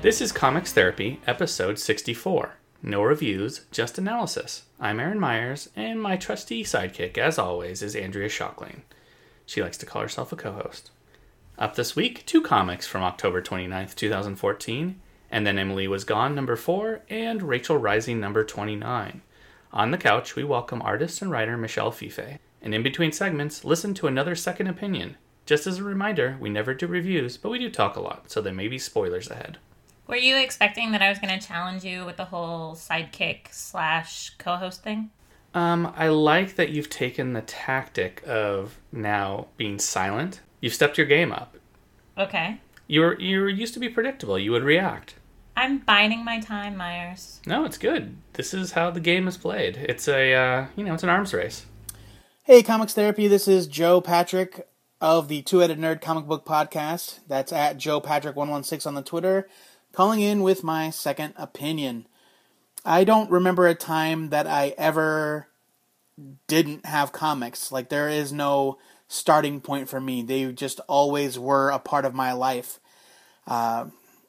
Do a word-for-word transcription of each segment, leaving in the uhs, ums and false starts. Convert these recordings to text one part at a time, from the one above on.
This is Comics Therapy, episode sixty-four. No reviews, just analysis. I'm Aaron Myers, and my trusty sidekick, as always, is Andrea Shockling. She likes to call herself a co-host. Up this week, two comics from October twenty-ninth, twenty fourteen, And Then Emily Was Gone, number four, and Rachel Rising, number twenty-nine. On the couch, we welcome artist and writer Michelle Fife. And in between segments, listen to another second opinion. Just as a reminder, we never do reviews, but we do talk a lot, so there may be spoilers ahead. Were you expecting that I was going to challenge you with the whole sidekick slash co-host thing? Um, I like that you've taken the tactic of now being silent. You've stepped your game up. Okay. You were you were used to be predictable. You would react. I'm biding my time, Myers. No, it's good. This is how the game is played. It's a, uh, you know, it's an arms race. Hey, Comics Therapy, this is Joe Patrick of the Two-Headed Nerd Comic Book Podcast. That's at Joe Patrick one one six on the Twitter, calling in with my second opinion. I don't remember a time that I ever didn't have comics. Like, there is no starting point for me. They just always were a part of my life. Uh,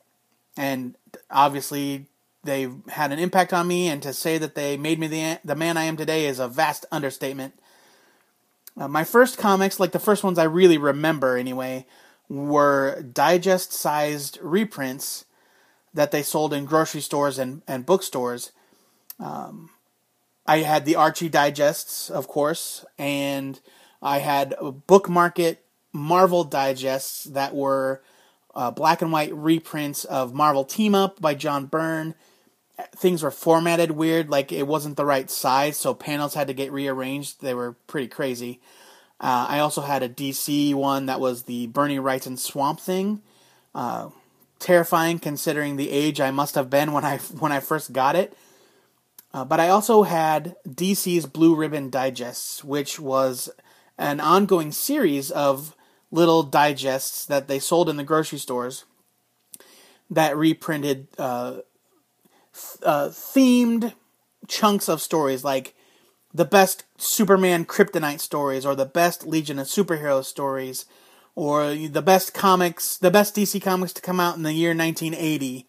and obviously, they've had an impact on me, and to say that they made me the, the man I am today is a vast understatement. Uh, my first comics, like the first ones I really remember anyway, were digest-sized reprints that they sold in grocery stores and, and bookstores. Um, I had the Archie digests, of course, and I had Book Market Marvel digests that were uh, black and white reprints of Marvel Team Up by John Byrne. Things were formatted weird, like it wasn't the right size, so panels had to get rearranged. They were pretty crazy. Uh, I also had a D C one that was the Bernie Wrightson Swamp Thing. Uh, terrifying considering the age I must have been when I when I first got it. Uh, but I also had D C's Blue Ribbon Digests, which was an ongoing series of little digests that they sold in the grocery stores that reprinted uh, Uh, themed chunks of stories, like the best Superman Kryptonite stories, or the best Legion of Superheroes stories, or the best comics, the best D C comics to come out in the year nineteen eighty.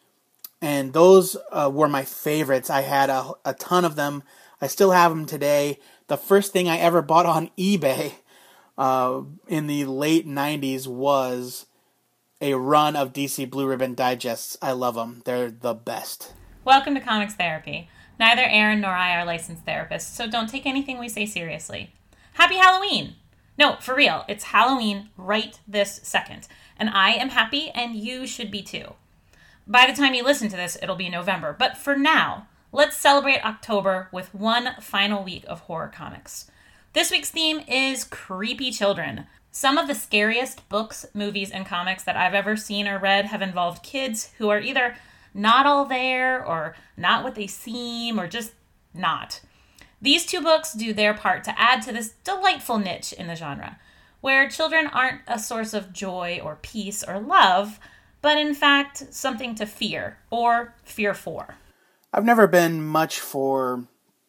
And those uh, were my favorites. I had a, a ton of them. I still have them today. The first thing I ever bought on eBay uh, in the late nineties was a run of D C Blue Ribbon Digests. I love them. They're the best. Welcome to Comics Therapy. Neither Aaron nor I are licensed therapists, so don't take anything we say seriously. Happy Halloween! No, for real, it's Halloween right this second. And I am happy, and you should be too. By the time you listen to this, it'll be November. But for now, let's celebrate October with one final week of horror comics. This week's theme is creepy children. Some of the scariest books, movies, and comics that I've ever seen or read have involved kids who are either not all there, or not what they seem, or just not. These two books do their part to add to this delightful niche in the genre, where children aren't a source of joy or peace or love, but in fact something to fear, or fear for. I've never been much for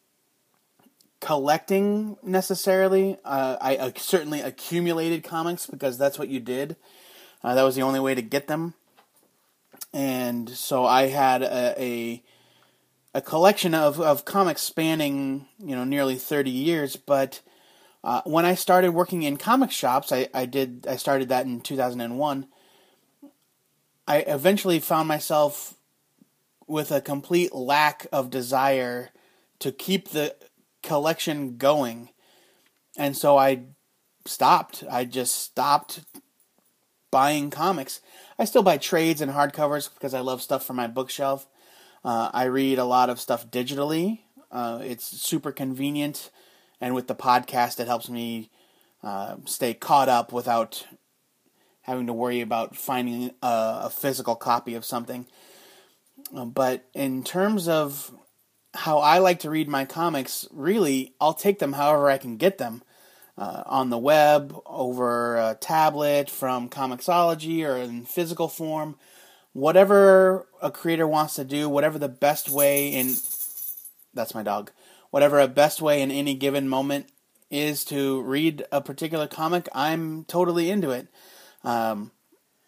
collecting necessarily. Uh, I uh, certainly accumulated comics because that's what you did. Uh, that was the only way to get them. And so I had a a, a collection of, of comics spanning, you know, nearly thirty years. But uh, when I started working in comic shops, I, I did I started that in two thousand one. I eventually found myself with a complete lack of desire to keep the collection going. And so I stopped. I just stopped buying comics. I still buy trades and hardcovers because I love stuff for my bookshelf. Uh, I read a lot of stuff digitally. Uh, it's super convenient. And with the podcast, it helps me uh, stay caught up without having to worry about finding a, a physical copy of something. Uh, but in terms of how I like to read my comics, really, I'll take them however I can get them. Uh, on the web, over a tablet, from Comixology, or in physical form. Whatever a creator wants to do, whatever the best way in... That's my dog. Whatever a best way in any given moment is to read a particular comic, I'm totally into it. Um,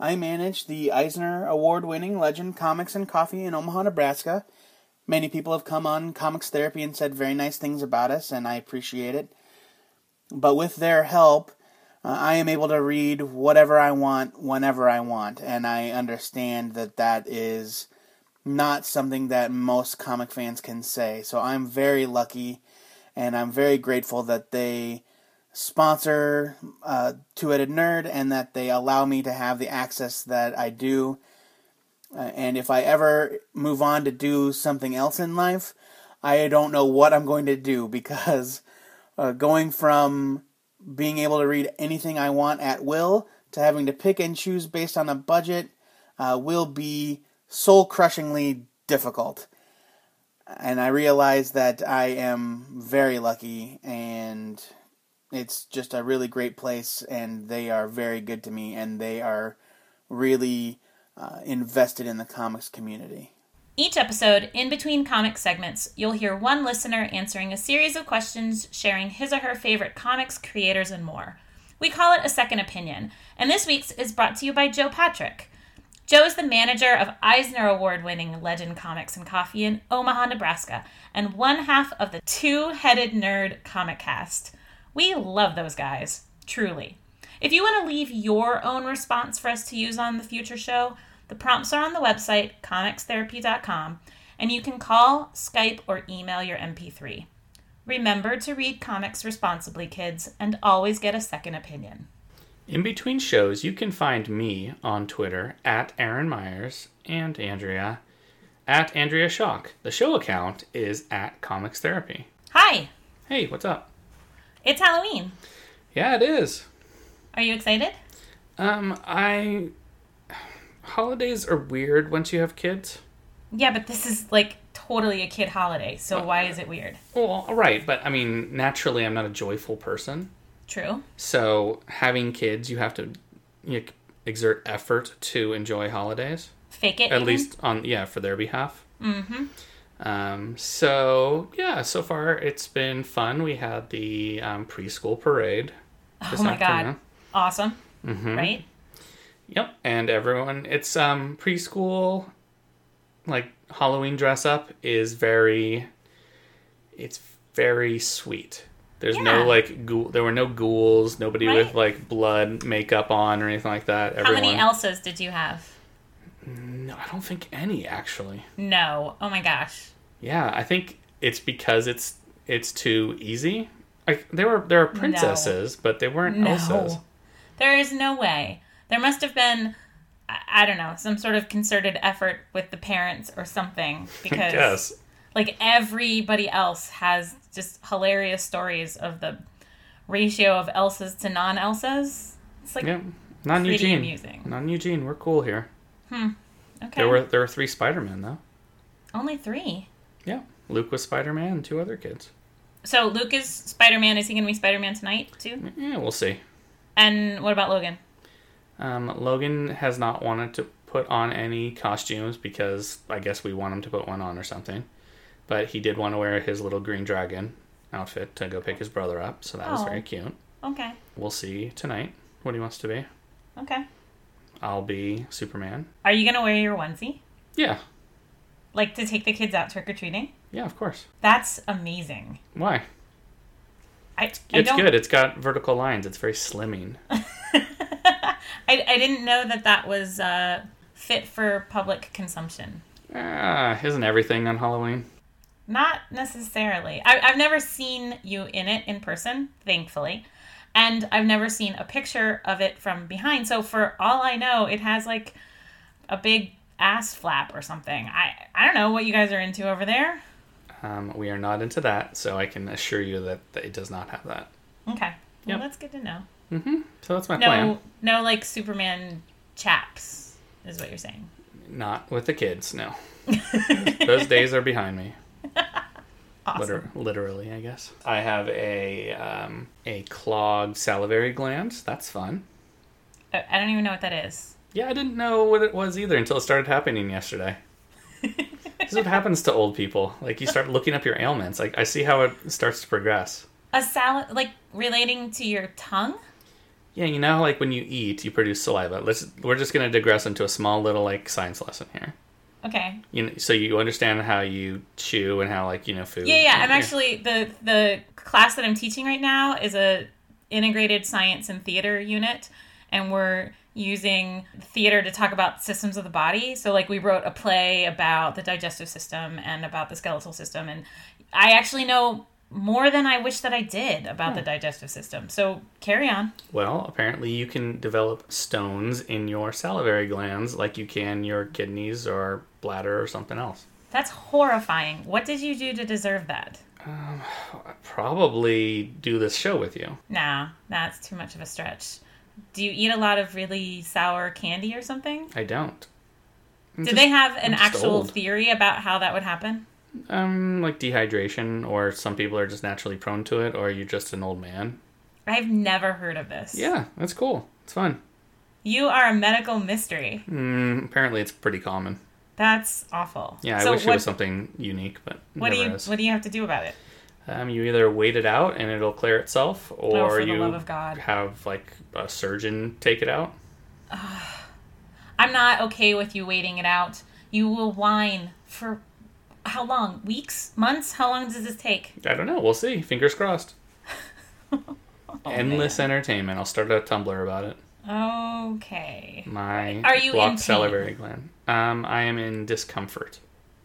I manage the Eisner Award-winning Legend Comics and Coffee in Omaha, Nebraska. Many people have come on Comics Therapy and said very nice things about us, and I appreciate it. But with their help, uh, I am able to read whatever I want, whenever I want, and I understand that that is not something that most comic fans can say. So I'm very lucky, and I'm very grateful that they sponsor uh, Two-Headed Nerd and that they allow me to have the access that I do. Uh, and if I ever move on to do something else in life, I don't know what I'm going to do, because uh, going from being able to read anything I want at will to having to pick and choose based on a budget uh, will be soul-crushingly difficult. And I realize that I am very lucky, and it's just a really great place, and they are very good to me, and they are really uh, invested in the comics community. Each episode, in between comic segments, you'll hear one listener answering a series of questions, sharing his or her favorite comics, creators, and more. We call it a second opinion, and this week's is brought to you by Joe Patrick. Joe is the manager of Eisner Award-winning Legend Comics and Coffee in Omaha, Nebraska, and one half of the Two-Headed Nerd comic cast. We love those guys, truly. If you want to leave your own response for us to use on the future show, the prompts are on the website, comics therapy dot com, and you can call, Skype, or email your M P three. Remember to read comics responsibly, kids, and always get a second opinion. In between shows, you can find me on Twitter at Aaron Myers and Andrea at Andrea Schock. The show account is at Comics Therapy. Hi! Hey, what's up? It's Halloween. Yeah, it is. Are you excited? Um, I... Holidays are weird once you have kids. Yeah, but this is, like, totally a kid holiday, so uh, why is it weird? Well, right, but, I mean, naturally I'm not a joyful person. True. So, having kids, you have to you know, exert effort to enjoy holidays. Fake it, At even? least, on yeah, for their behalf. Mm-hmm. Um, so, yeah, so far it's been fun. We had the um, preschool parade this Oh my afternoon. god. Awesome. Mm-hmm. Right? Yep, and everyone, it's um, preschool, like, Halloween dress up is very, it's very sweet. There's Yeah. no, like, ghoul, there were no ghouls, nobody Right? with, like, blood makeup on or anything like that. Everyone, How many Elsas did you have? No, I don't think any, actually. No. Oh my gosh. Yeah, I think it's because it's it's too easy. Like, there were there are princesses, but they weren't No. Elsas. There is no way. There must have been, I, I don't know, some sort of concerted effort with the parents or something. Because, Yes. like, everybody else has just hilarious stories of the ratio of Elsas to non-Elsas. It's, like, Yeah, not pretty Eugene. amusing. Not Eugene. We're cool here. Hmm. Okay. There were there were three Spider-Men though. Only three. Yeah, Luke was Spider-Man and two other kids. So Luke is Spider-Man. Is he going to be Spider-Man tonight, too? Yeah, we'll see. And what about Logan? Um, Logan has not wanted to put on any costumes because I guess we want him to put one on or something. But he did want to wear his little green dragon outfit to go pick his brother up, so that was Oh. very cute. Okay. We'll see tonight what he wants to be. Okay. I'll be Superman. Are you going to wear your onesie? Yeah. Like, to take the kids out trick-or-treating? Yeah, of course. That's amazing. Why? I, I It's don't... good. It's got vertical lines. It's very slimming. I, I didn't know that that was uh, fit for public consumption. Ah, isn't everything on Halloween? Not necessarily. I, I've never seen you in it in person, thankfully. And I've never seen a picture of it from behind. So for all I know, it has like a big ass flap or something. I, I don't know what you guys are into over there. Um, we are not into that, so I can assure you that, that it does not have that. Okay. Well, Yep. that's good to know. Mm-hmm. So that's my No, plan. no, like Superman chaps is what you're saying. Not with the kids, no. Those days are behind me. Awesome. Liter- literally, I guess. I have a um, a clogged salivary gland. That's fun. I I don't even know what that is. Yeah, I didn't know what it was either until it started happening yesterday. This is what happens to old people. Like, you start looking up your ailments. Like, I see how it starts to progress. A salad, like relating to your tongue? Yeah, you know, like when you eat, you produce saliva. Let's. We're just going to digress into a small little like science lesson here. Okay. You know, so you understand how you chew and how like you know food. Yeah, yeah. I'm actually the the class that I'm teaching right now is a integrated science and theater unit, and we're using theater to talk about systems of the body. So like we wrote a play about the digestive system and about the skeletal system, and I actually know more than I wish that I did about Hmm. the digestive system. So carry on. Well, apparently you can develop stones in your salivary glands like you can your kidneys or bladder or something else. That's horrifying. What did you do to deserve that? I'd probably do this show with you. Nah, that's too much of a stretch. Do you eat a lot of really sour candy or something? I don't. I'm Did just- they have an I'm just actual old. theory about how that would happen? Um, like dehydration, or some people are just naturally prone to it, or you're just an old man. I've never heard of this. Yeah, that's cool. It's fun. You are a medical mystery. Mm, apparently it's pretty common. That's awful. Yeah, I so wish what, it was something unique, but what do never you is. what do you have to do about it? Um, you either wait it out and it'll clear itself, Oh, or for the you love of God. have like a surgeon take it out. I'm not okay with you waiting it out. You will whine for how long? Weeks? Months? How long does this take? I don't know. We'll see. Fingers crossed. Oh, Endless entertainment. I'll start a Tumblr about it. man. Okay. My Are you in blocked pain? salivary gland. Um, I am in discomfort.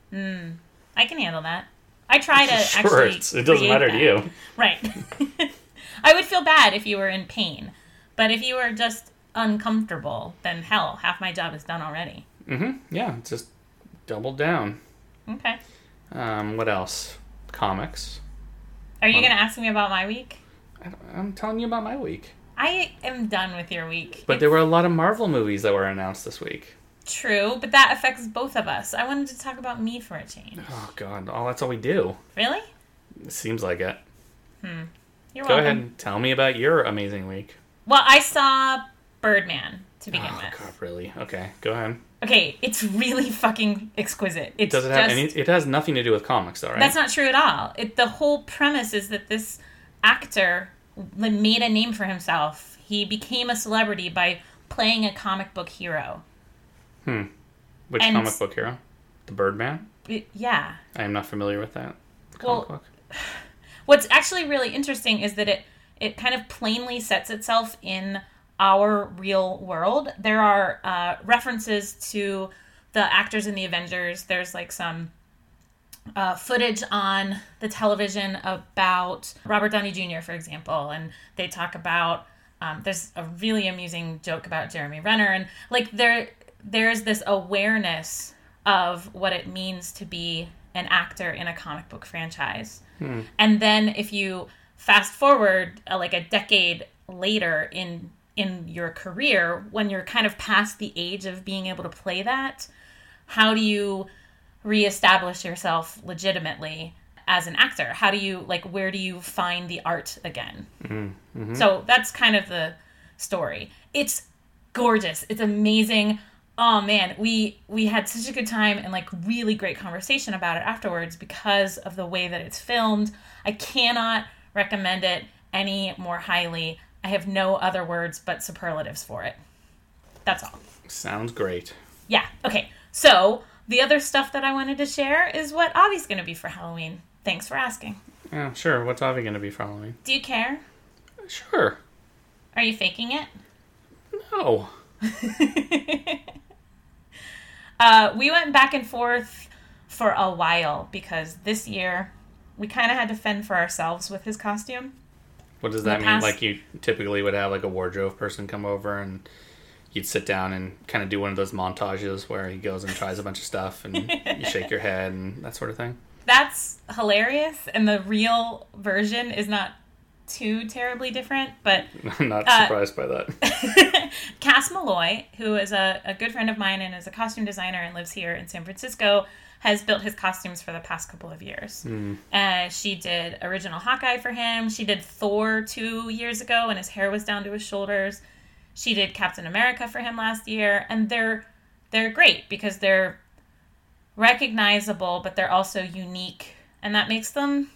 I can handle that. I try to Sure, actually it's, it doesn't create matter that. to you. Right. I would feel bad if you were in pain. But if you were just uncomfortable, then hell, half my job is done already. Mm-hmm. Yeah, just double down. Okay. Um, what else? Comics. Are you Um, going to ask me about my week? I don't- I'm telling you about my week. I am done with your week. But there were a lot of Marvel movies that were announced this week. True, but that affects both of us. I wanted to talk about me for a change. Oh, God. Oh, that's all we do. Really? It seems like it. You're Go welcome. ahead and tell me about your amazing week. Well, I saw Birdman to begin Oh, with. God, really? Okay, go ahead. Okay, it's really fucking exquisite. It's Does it have just, any... It has nothing to do with comics, though, right? That's not true at all. It, the whole premise is that this actor like, made a name for himself. He became a celebrity by playing a comic book hero. Which and- comic book hero? The Birdman? It- yeah. I am not familiar with that comic Well, book. What's actually really interesting is that it it kind of plainly sets itself in our real world. There are uh, references to the actors in the Avengers. There's like some uh, footage on the television about Robert Downey Junior, for example, and they talk about. Um, there's a really amusing joke about Jeremy Renner, and like there there's this awareness of what it means to be an actor in a comic book franchise. And then if you fast forward uh, like a decade later in in your career, when you're kind of past the age of being able to play that, how do you reestablish yourself legitimately as an actor? How do you, like, where do you find the art again? Mm-hmm. So that's kind of the story. It's gorgeous. It's amazing. Oh man, we we had such a good time and like really great conversation about it afterwards because of the way that it's filmed. I cannot recommend it any more highly. I have no other words but superlatives for it. That's all. Sounds great. Yeah, okay. So, the other stuff that I wanted to share is what Avi's going to be for Halloween. Thanks for asking. Yeah, sure. What's Avi going to be for Halloween? Do you care? Sure. Are you faking it? No. Uh, we went back and forth for a while because this year we kind of had to fend for ourselves with his costume. What does the that mean? past- Like you typically would have like a wardrobe person come over and you'd sit down and kind of do one of those montages where he goes and tries a bunch of stuff and you shake your head and that sort of thing. That's hilarious, and the real version is not too terribly different, but I'm not Uh, surprised by that. Cass Malloy, who is a, a good friend of mine and is a costume designer and lives here in San Francisco, has built his costumes for the past couple of years. Mm. Uh, she did original Hawkeye for him. She did Thor two years ago and his hair was down to his shoulders. She did Captain America for him last year. And they're they're great because they're recognizable, but they're also unique. And that makes them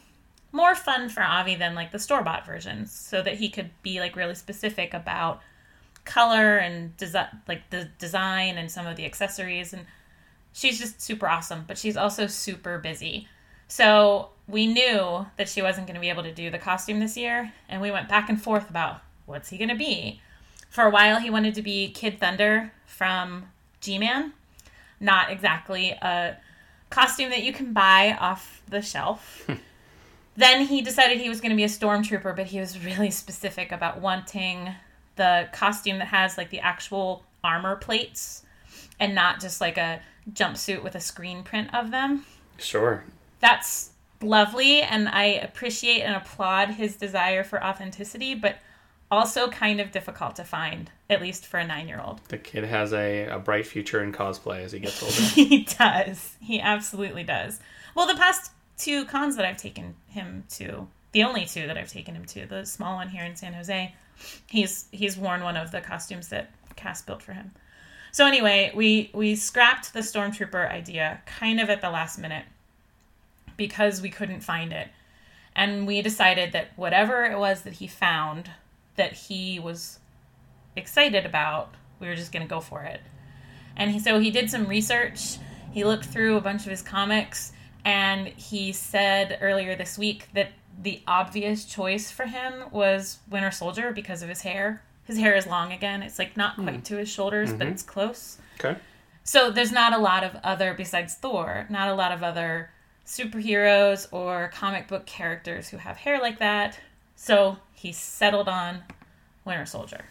more fun for Avi than like the store-bought versions, so that he could be like really specific about color and desi- like the design and some of the accessories. And she's just super awesome, but she's also super busy. So we knew that she wasn't going to be able to do the costume this year, and we went back and forth about what's he going to be. For a while, he wanted to be Kid Thunder from G-Man. Not exactly a costume that you can buy off the shelf. Then he decided he was going to be a stormtrooper, but he was really specific about wanting the costume that has like the actual armor plates and not just like a jumpsuit with a screen print of them. Sure. That's lovely, and I appreciate and applaud his desire for authenticity, but also kind of difficult to find, at least for a nine-year-old. The kid has a, a bright future in cosplay as he gets older. He does. He absolutely does. Well, the past two cons that I've taken him to, the only two that I've taken him to, the small one here in San Jose, he's he's worn one of the costumes that Cass built for him. So anyway, we, we scrapped the Stormtrooper idea kind of at the last minute because we couldn't find it. And we decided that whatever it was that he found that he was excited about, we were just going to go for it. And he, so he did some research. He looked through a bunch of his comics, and he said earlier this week that the obvious choice for him was Winter Soldier because of his hair. His hair is long again. It's like not quite mm. to his shoulders, mm-hmm. but it's close. Okay. So there's not a lot of other, besides Thor, not a lot of other superheroes or comic book characters who have hair like that. So he settled on Winter Soldier.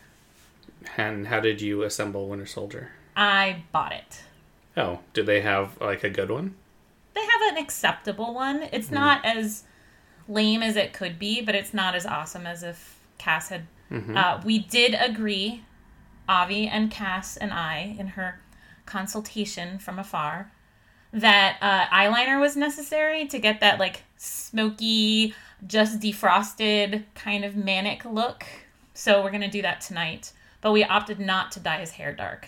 And how did you assemble Winter Soldier? I bought it. Oh, do they have like a good one? They have an acceptable one. It's mm. not as lame as it could be, but it's not as awesome as if Cass had. Mm-hmm. Uh, we did agree, Avi and Cass and I, in her consultation from afar, that uh, eyeliner was necessary to get that like smoky, just defrosted kind of manic look. So we're going to do that tonight. But we opted not to dye his hair dark.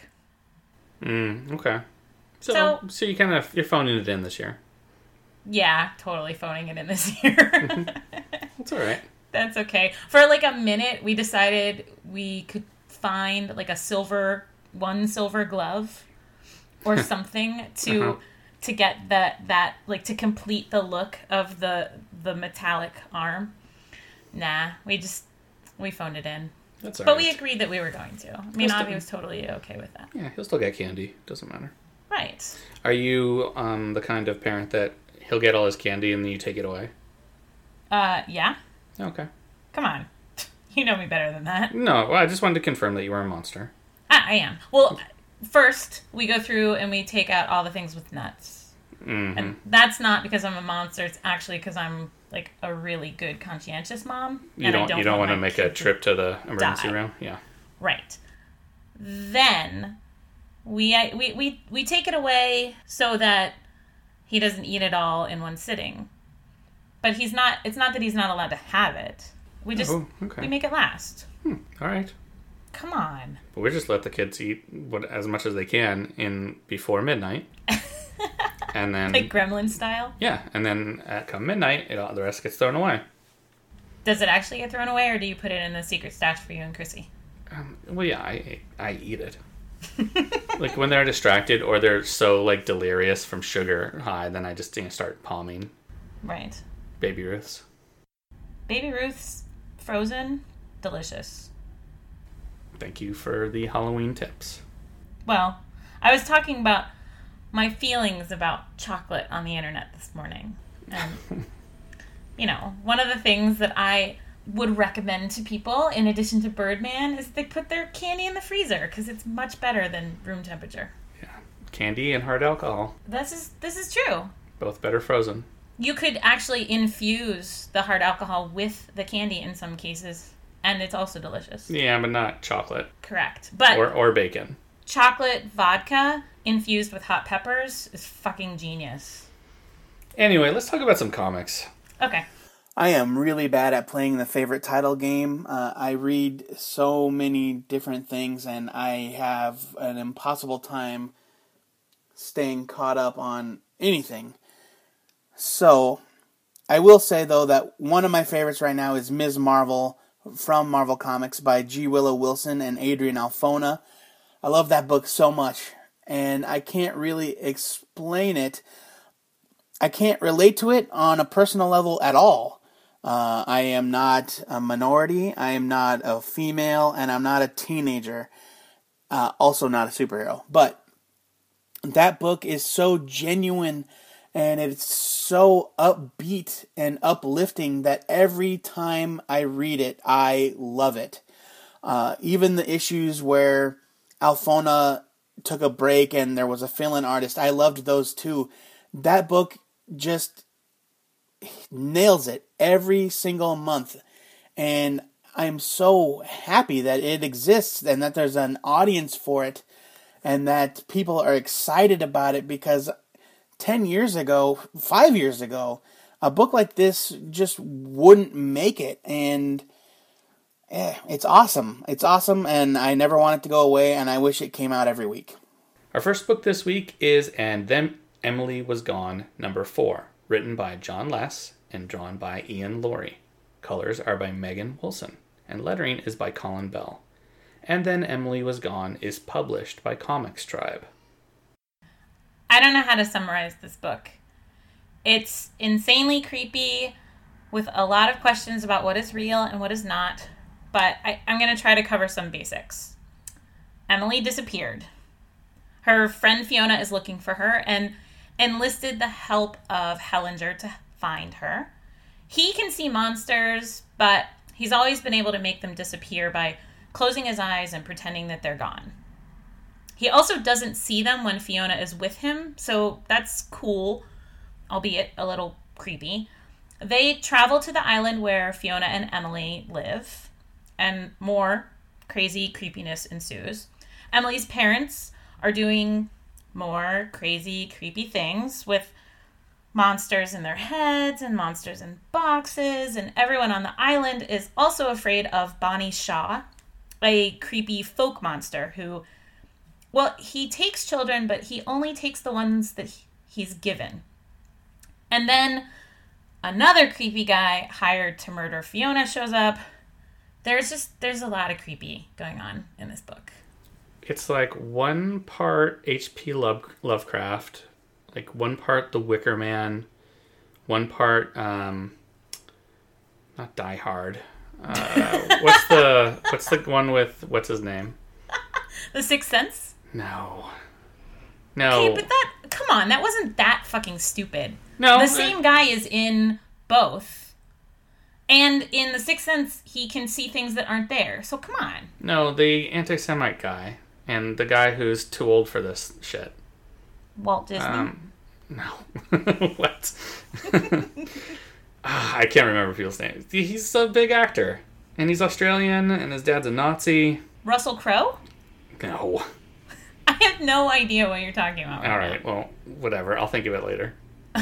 Mm, okay. So, so, so you kind of, you're phoning it in this year. Yeah, totally phoning it in this year. That's all right. That's okay. For like a minute, we decided we could find like a silver, one silver glove or something to... Uh-huh. to get that, that, like, to complete the look of the the metallic arm. Nah, we just, we phoned it in. That's all But right. we agreed that we were going to. I mean, Avi was totally okay with that. Yeah, he'll still get candy. Doesn't matter. Right. Are you um, the kind of parent that he'll get all his candy and then you take it away? Uh, yeah. Okay. Come on. You know me better than that. No, well, I just wanted to confirm that you were a monster. I, I am. Well... First, we go through and we take out all the things with nuts. Mm-hmm. And that's not because I'm a monster. It's actually because I'm, like, a really good, conscientious mom. You and don't, I don't you don't want to make a trip to the emergency die. room? Yeah. Right. Then, we, we, we, we take it away so that he doesn't eat it all in one sitting. But he's not, it's not that he's not allowed to have it. We just, oh, okay. we make it last. Hmm. All right. Come on. But we just let the kids eat what as much as they can in before midnight, and then like Gremlin style. Yeah, and then at come midnight, it all, the rest gets thrown away. Does it actually get thrown away, or do you put it in the secret stash for you and Chrissy? Um, well, yeah, I I eat it. Like when they're distracted or they're so like delirious from sugar high, then I just you know, start palming. Right. Baby Ruths. Baby Ruths, frozen, delicious. Thank you for the Halloween tips. Well, I was talking about my feelings about chocolate on the internet this morning. And, you know, one of the things that I would recommend to people, in addition to Birdman, is they put their candy in the freezer, because it's much better than room temperature. Yeah. Candy and hard alcohol. This is, this is true. Both better frozen. You could actually infuse the hard alcohol with the candy in some cases. And it's also delicious. Yeah, but not chocolate. Correct. But or or bacon. Chocolate vodka infused with hot peppers is fucking genius. Anyway, let's talk about some comics. Okay. I am really bad at playing the favorite title game. Uh, I read so many different things, and I have an impossible time staying caught up on anything. So, I will say, though, that one of my favorites right now is Miz Marvel from Marvel Comics by G. Willow Wilson and Adrian Alfona. I love that book so much, and I can't really explain it. I can't relate to it on a personal level at all. Uh, I am not a minority, I am not a female, and I'm not a teenager. Uh, also not a superhero. But that book is so genuine, and it's so upbeat and uplifting that every time I read it, I love it. Uh, even the issues where Alfona took a break and there was a fill-in artist, I loved those too. That book just nails it every single month, and I'm so happy that it exists and that there's an audience for it and that people are excited about it, because ten years ago, five years ago, a book like this just wouldn't make it, and eh, it's awesome. It's awesome, and I never want it to go away, and I wish it came out every week. Our first book this week is And Then Emily Was Gone, number four, written by John Less and drawn by Ian Laurie. Colors are by Megan Wilson, and lettering is by Colin Bell. And Then Emily Was Gone is published by Comics Tribe. I don't know how to summarize this book. It's insanely creepy with a lot of questions about what is real and what is not, but I, I'm going to try to cover some basics. Emily disappeared. Her friend Fiona is looking for her and enlisted the help of Hellinger to find her. He can see monsters, but he's always been able to make them disappear by closing his eyes and pretending that they're gone. He also doesn't see them when Fiona is with him, so that's cool, albeit a little creepy. They travel to the island where Fiona and Emily live, and more crazy creepiness ensues. Emily's parents are doing more crazy, creepy things with monsters in their heads and monsters in boxes, and everyone on the island is also afraid of Bonnie Shaw, a creepy folk monster who, well, he takes children, but he only takes the ones that he's given. And then another creepy guy hired to murder Fiona shows up. There's just, there's a lot of creepy going on in this book. It's like one part H P Love, Lovecraft, like one part The Wicker Man, one part, um, not Die Hard. Uh, what's the, what's the one with, what's his name? The Sixth Sense? No. No. Okay, but that, come on, that wasn't that fucking stupid. No. The same guy is in both. And in The Sixth Sense, he can see things that aren't there. So come on. No, the anti-Semite guy. And the guy who's too old for this shit. Walt Disney? Um, no. What? I can't remember people's names. He's a big actor. And he's Australian, and his dad's a Nazi. Russell Crowe? No. I have no idea what you're talking about. All right, well, whatever. I'll think of it later.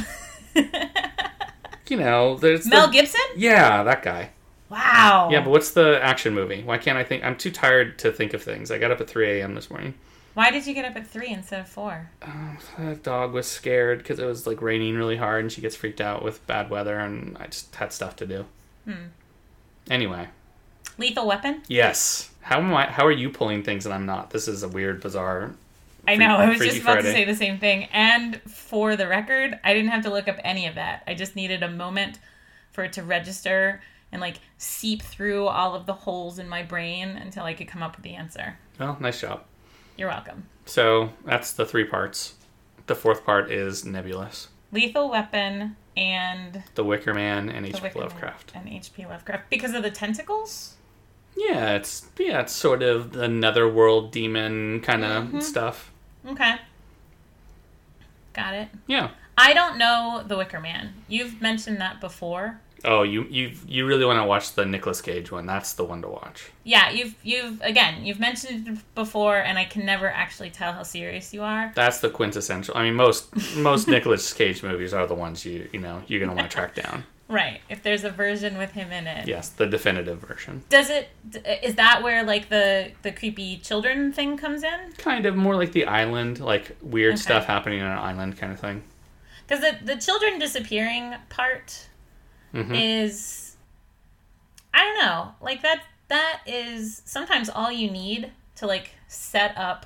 You know, there's Mel the... Gibson? Yeah, that guy. Wow. Yeah, but what's the action movie? Why can't I think? I'm too tired to think of things. I got up at three a.m. this morning. Why did you get up at three instead of four? Uh, the dog was scared because it was like raining really hard, and she gets freaked out with bad weather, and I just had stuff to do. Hmm. Anyway. Lethal Weapon? Yes. How am I? How are you pulling things and I'm not? This is a weird, bizarre. I know. I was Freaky just about Friday. to say the same thing. And for the record, I didn't have to look up any of that. I just needed a moment for it to register and like seep through all of the holes in my brain until I could come up with the answer. Well, nice job. You're welcome. So that's the three parts. The fourth part is Nebulous. Lethal Weapon and The Wicker Man and The H P Wicker Man Lovecraft. and H P Lovecraft because of the tentacles. Yeah, it's yeah, it's sort of the netherworld demon kind of Mm-hmm. stuff. Okay, got it. Yeah. I don't know The Wicker Man. You've mentioned that before. Oh, you you you really want to watch the Nicolas Cage one? That's the one to watch. Yeah, you've you've again you've mentioned it before, and I can never actually tell how serious you are. That's the quintessential. I mean, most most Nicolas Cage movies are the ones you you know you're gonna want to track down. Right. If there's a version with him in it. Yes, the definitive version. Does it? Is that where like the the creepy children thing comes in? Kind of more like The Island, like weird Okay. stuff happening on an island kind of thing. Because the the children disappearing part mm-hmm. is, I don't know, like that, that is sometimes all you need to like set up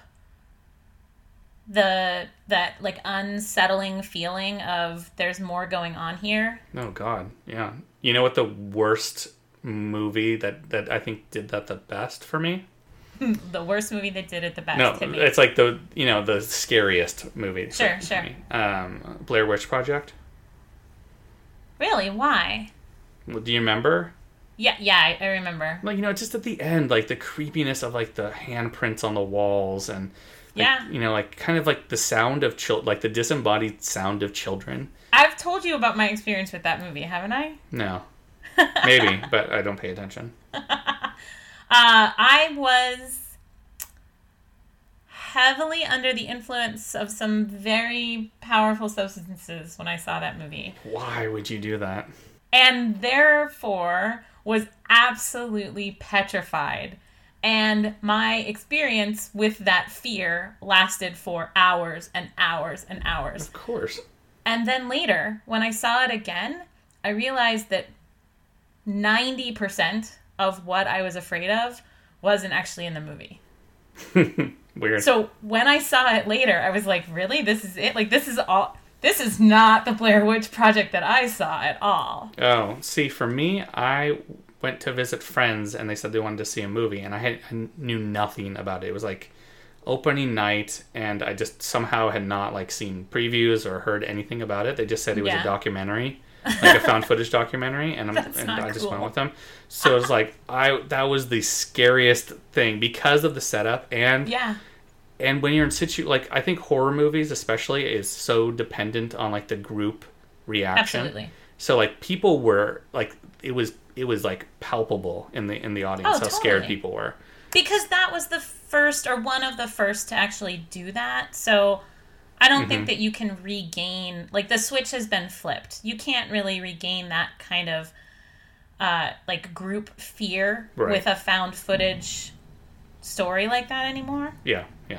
the, that like unsettling feeling of there's more going on here. Oh God. Yeah. You know what the worst movie that, that I think did that the best for me? The worst movie that did it the best. No, to me. it's like the, you know, the scariest movie. Sure, sure. Me. Um, Blair Witch Project. Really? Why? Well, do you remember? Yeah, yeah, I, I remember. Like, you know, just at the end, like the creepiness of like the handprints on the walls and like, yeah, you know, like kind of like the sound of chil- like the disembodied sound of children. I've told you about my experience with that movie, haven't I? No, maybe, but I don't pay attention. uh, I was heavily under the influence of some very powerful substances when I saw that movie. Why would you do that? And therefore was absolutely petrified. And my experience with that fear lasted for hours and hours and hours. Of course. And then later, when I saw it again, I realized that ninety percent of what I was afraid of wasn't actually in the movie. Weird. So when I saw it later, I was like, really? This is it? Like, this is all... This is not the Blair Witch Project that I saw at all. Oh, see, for me, I went to visit friends and they said they wanted to see a movie and I, had, I knew nothing about it. It was like opening night and I just somehow had not like seen previews or heard anything about it. They just said it was Yeah. a documentary, like a found footage documentary, and, I'm, That's and not I just cool. went with them. So it was like, I that was the scariest thing because of the setup and... Yeah. And when you're in situ, like I think horror movies especially is so dependent on like the group reaction. Absolutely. So like people were like it was it was like palpable in the in the audience Oh, how totally. scared people were. Because that was the first or one of the first to actually do that. So I don't Mm-hmm. think that you can regain, like the switch has been flipped. You can't really regain that kind of uh, like group fear Right. with a found footage story like that anymore. Yeah, yeah.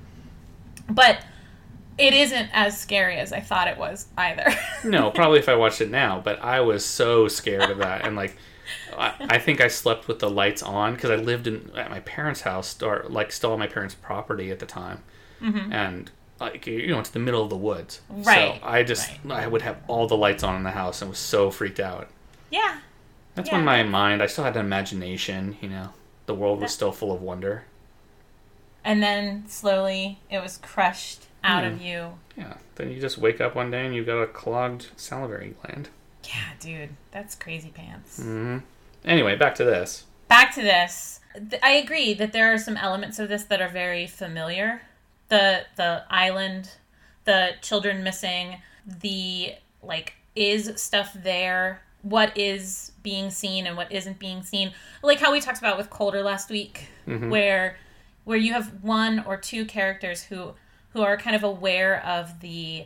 But it isn't as scary as I thought it was either. No, probably if I watched it now, but I was so scared of that and like I, I think I slept with the lights on because I lived in at my parents' house or like still on my parents' property at the time. Mm-hmm. And like you know it's the middle of the woods. Right, So I just right. I would have all the lights on in the house and was so freaked out. Yeah. That's Yeah. when my mind, I still had an imagination, you know. The world was still full of wonder. And then slowly it was crushed out Yeah. of you. Yeah. Then you just wake up one day and you've got a clogged salivary gland. Yeah, dude, that's crazy pants. Mm-hmm. Anyway, back to this. Back to this. Th- I agree that there are some elements of this that are very familiar. The the island, the children missing, the like is stuff there, what is being seen and what isn't being seen. Like how we talked about with Colder last week, Mhm. where where you have one or two characters who who are kind of aware of the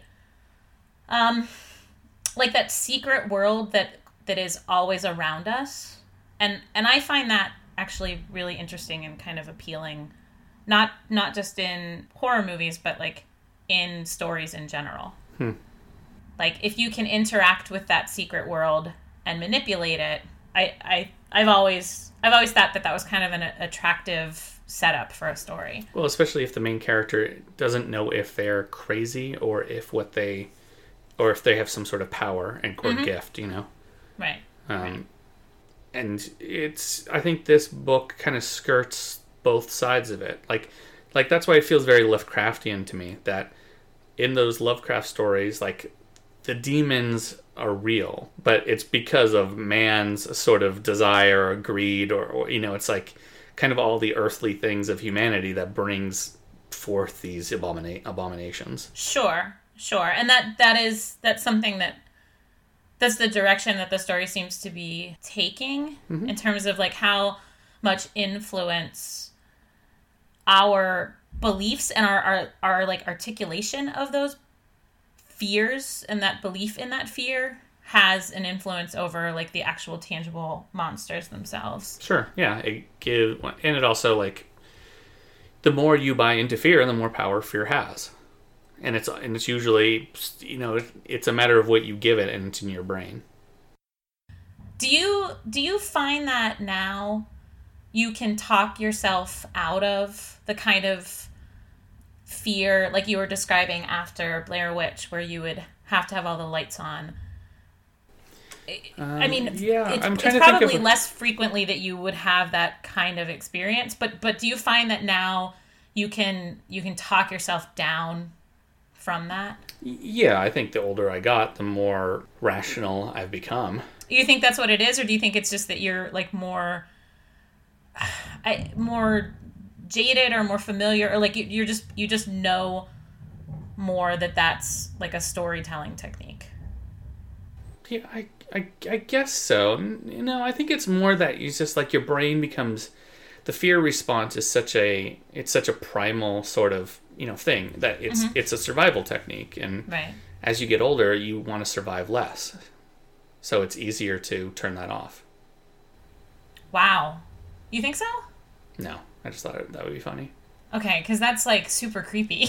um like that secret world that that is always around us. And and I find that actually really interesting and kind of appealing, not not just in horror movies, but like in stories in general. Hmm. Like if you can interact with that secret world and manipulate it, I, I I've always I've always thought that that was kind of an attractive setup for a story. Well, especially if the main character doesn't know if they're crazy or if what they, or if they have some sort of power and or Mhm. gift, you know. Right. Um, Right. And it's, I think this book kind of skirts both sides of it. Like, like that's why it feels very Lovecraftian to me. That in those Lovecraft stories, like the demons are real, but it's because of man's sort of desire or greed, or, or you know, it's like kind of all the earthly things of humanity that brings forth these abomina- abominations. Sure, sure. And that that is that's something that that's the direction that the story seems to be taking Mhm. in terms of like how much influence our beliefs and our, our our like articulation of those fears and that belief in that fear has an influence over like the actual tangible monsters themselves. Sure, yeah. It give, and it also like the more you buy into fear, the more power fear has, and it's and it's usually, you know, it's a matter of what you give it, and it's in your brain. Do you do you find that now you can talk yourself out of the kind of fear like you were describing after Blair Witch, where you would have to have all the lights on? Um, I mean, yeah, it's, I'm it's trying to probably think of a... less frequently that you would have that kind of experience, but but do you find that now you can you can talk yourself down from that? Yeah, I think the older I got, the more rational I've become. You think that's what it is, or do you think it's just that you're like more, I, more jaded or more familiar, or like you, you're just you just know more that that's like a storytelling technique? Yeah, I, I, I guess so. You know, I think it's more that it's just like your brain becomes, the fear response is such a, it's such a primal sort of, you know, thing that it's mm-hmm. it's a survival technique, and right. as you get older, you want to survive less, so it's easier to turn that off. Wow, you think so? No, I just thought that would be funny. Okay, because that's like super creepy.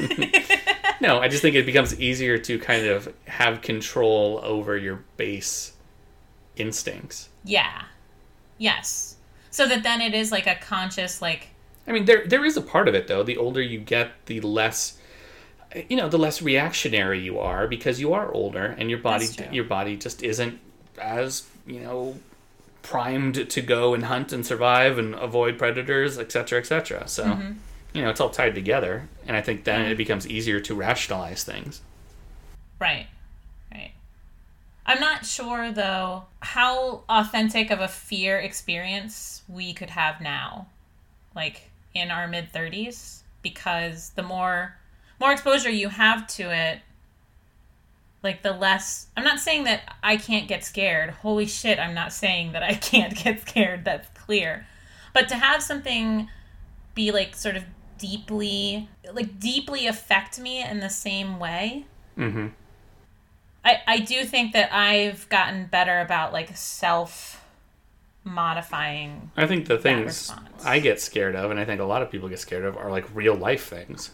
No, I just think it becomes easier to kind of have control over your base instincts. Yeah. Yes. So that then it is like a conscious, like... I mean, there there is a part of it, though. The older you get, the less, you know, the less reactionary you are, because you are older, and your body your body just isn't as, you know, primed to go and hunt and survive and avoid predators, et cetera, et cetera. So... Mm-hmm. You know, it's all tied together, and I think then it becomes easier to rationalize things. Right, right. I'm not sure, though, how authentic of a fear experience we could have now, like, in our mid-thirties, because the more more exposure you have to it, like, the less... I'm not saying that I can't get scared. Holy shit, I'm not saying that I can't get scared. That's clear. But to have something be, like, sort of deeply like deeply affect me in the same way. Mm-hmm. I, I do think that I've gotten better about like self modifying. I think the things I get scared of, and I think a lot of people get scared of, are like real life things.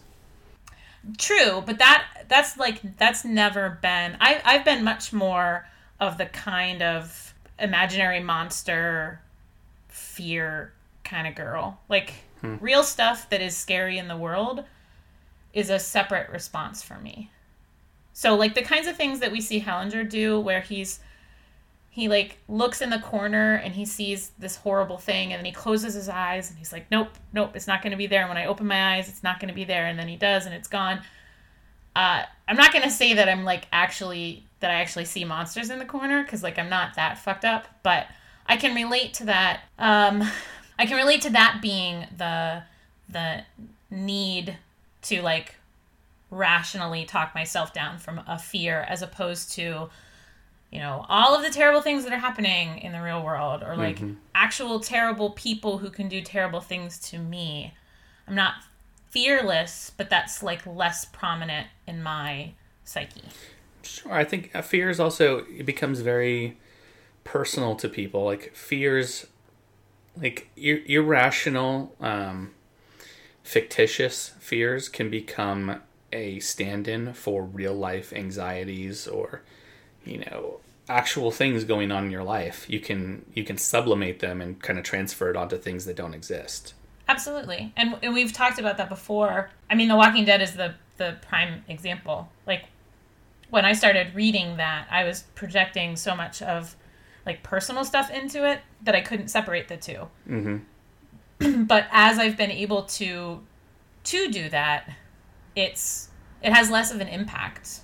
True, but that that's like that's never been I I've been much more of the kind of imaginary monster fear kind of girl. Like Hmm. real stuff that is scary in the world is a separate response for me. So, like, the kinds of things that we see Hellinger do, where he's, he, like, looks in the corner and he sees this horrible thing, and then he closes his eyes, and he's like, nope, nope, it's not going to be there. And when I open my eyes, it's not going to be there. And then he does, and it's gone. Uh, I'm not going to say that I'm, like, actually, that I actually see monsters in the corner, because, like, I'm not that fucked up, but I can relate to that. Um... I can relate to that being the the need to, like, rationally talk myself down from a fear, as opposed to, you know, all of the terrible things that are happening in the real world, or, like, mm-hmm. actual terrible people who can do terrible things to me. I'm not fearless, but that's, like, less prominent in my psyche. Sure. I think fear is also, it becomes very personal to people. Like, fears... Like, ir- irrational, um, fictitious fears can become a stand-in for real-life anxieties, or, you know, actual things going on in your life. You can you can sublimate them and kind of transfer it onto things that don't exist. Absolutely. And, and we've talked about that before. I mean, The Walking Dead is the, the prime example. Like, when I started reading that, I was projecting so much of, like, personal stuff into it that I couldn't separate the two. Mm-hmm. But as I've been able to to do that, it's it has less of an impact.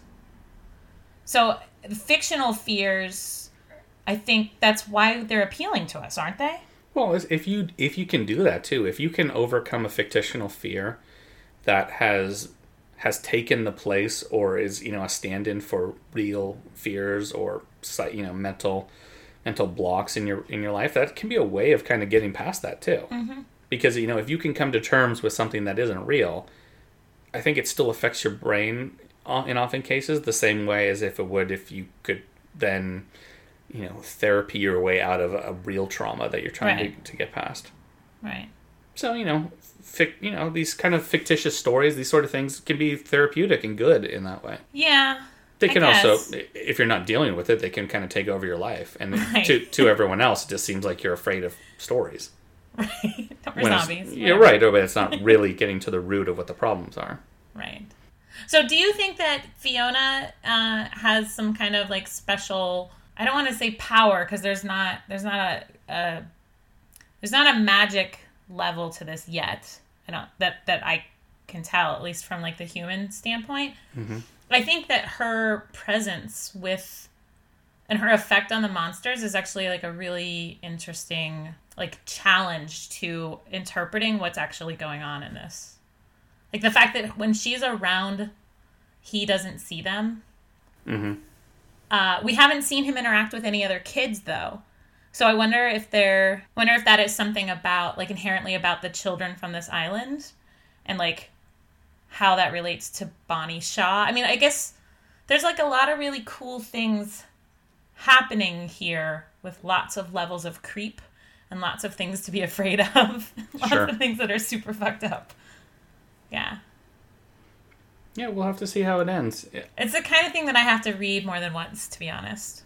So fictional fears, I think that's why they're appealing to us, aren't they? Well, if you if you can do that too, if you can overcome a fictional fear that has has taken the place, or is, you know, a stand-in for real fears, or, you know, mental mental blocks in your in your life, that can be a way of kind of getting past that too. Mm-hmm. Because, you know, if you can come to terms with something that isn't real, I think it still affects your brain in often cases the same way as if it would if you could then, you know, therapy your way out of a real trauma that you're trying right. to, to get past. Right. So, you know, fic, you know, these kind of fictitious stories, these sort of things can be therapeutic and good in that way. Yeah. They can I also, guess. if you're not dealing with it, they can kind of take over your life. And Right. to to everyone else, it just seems like you're afraid of stories. Right. Or When it's- zombies. You're whatever. right, but it's not really getting to the root of what the problems are. Right. So do you think that Fiona uh, has some kind of like special, I don't want to say power because there's not there's not a, a there's not a magic level to this yet. I don't that that I can tell, at least from like the human standpoint. Mm-hmm. I think that her presence with and her effect on the monsters is actually like a really interesting like challenge to interpreting what's actually going on in this. Like the fact that when she's around, he doesn't see them. Mm-hmm. Uh, we haven't seen him interact with any other kids though. So I wonder if they're wonder if that is something about like inherently about the children from this island and like how that relates to Bonnie Shaw. I mean, I guess there's like a lot of really cool things happening here with lots of levels of creep and lots of things to be afraid of. Lots Sure. of things that are super fucked up. Yeah. Yeah, we'll have to see how it ends. It's the kind of thing that I have to read more than once, to be honest.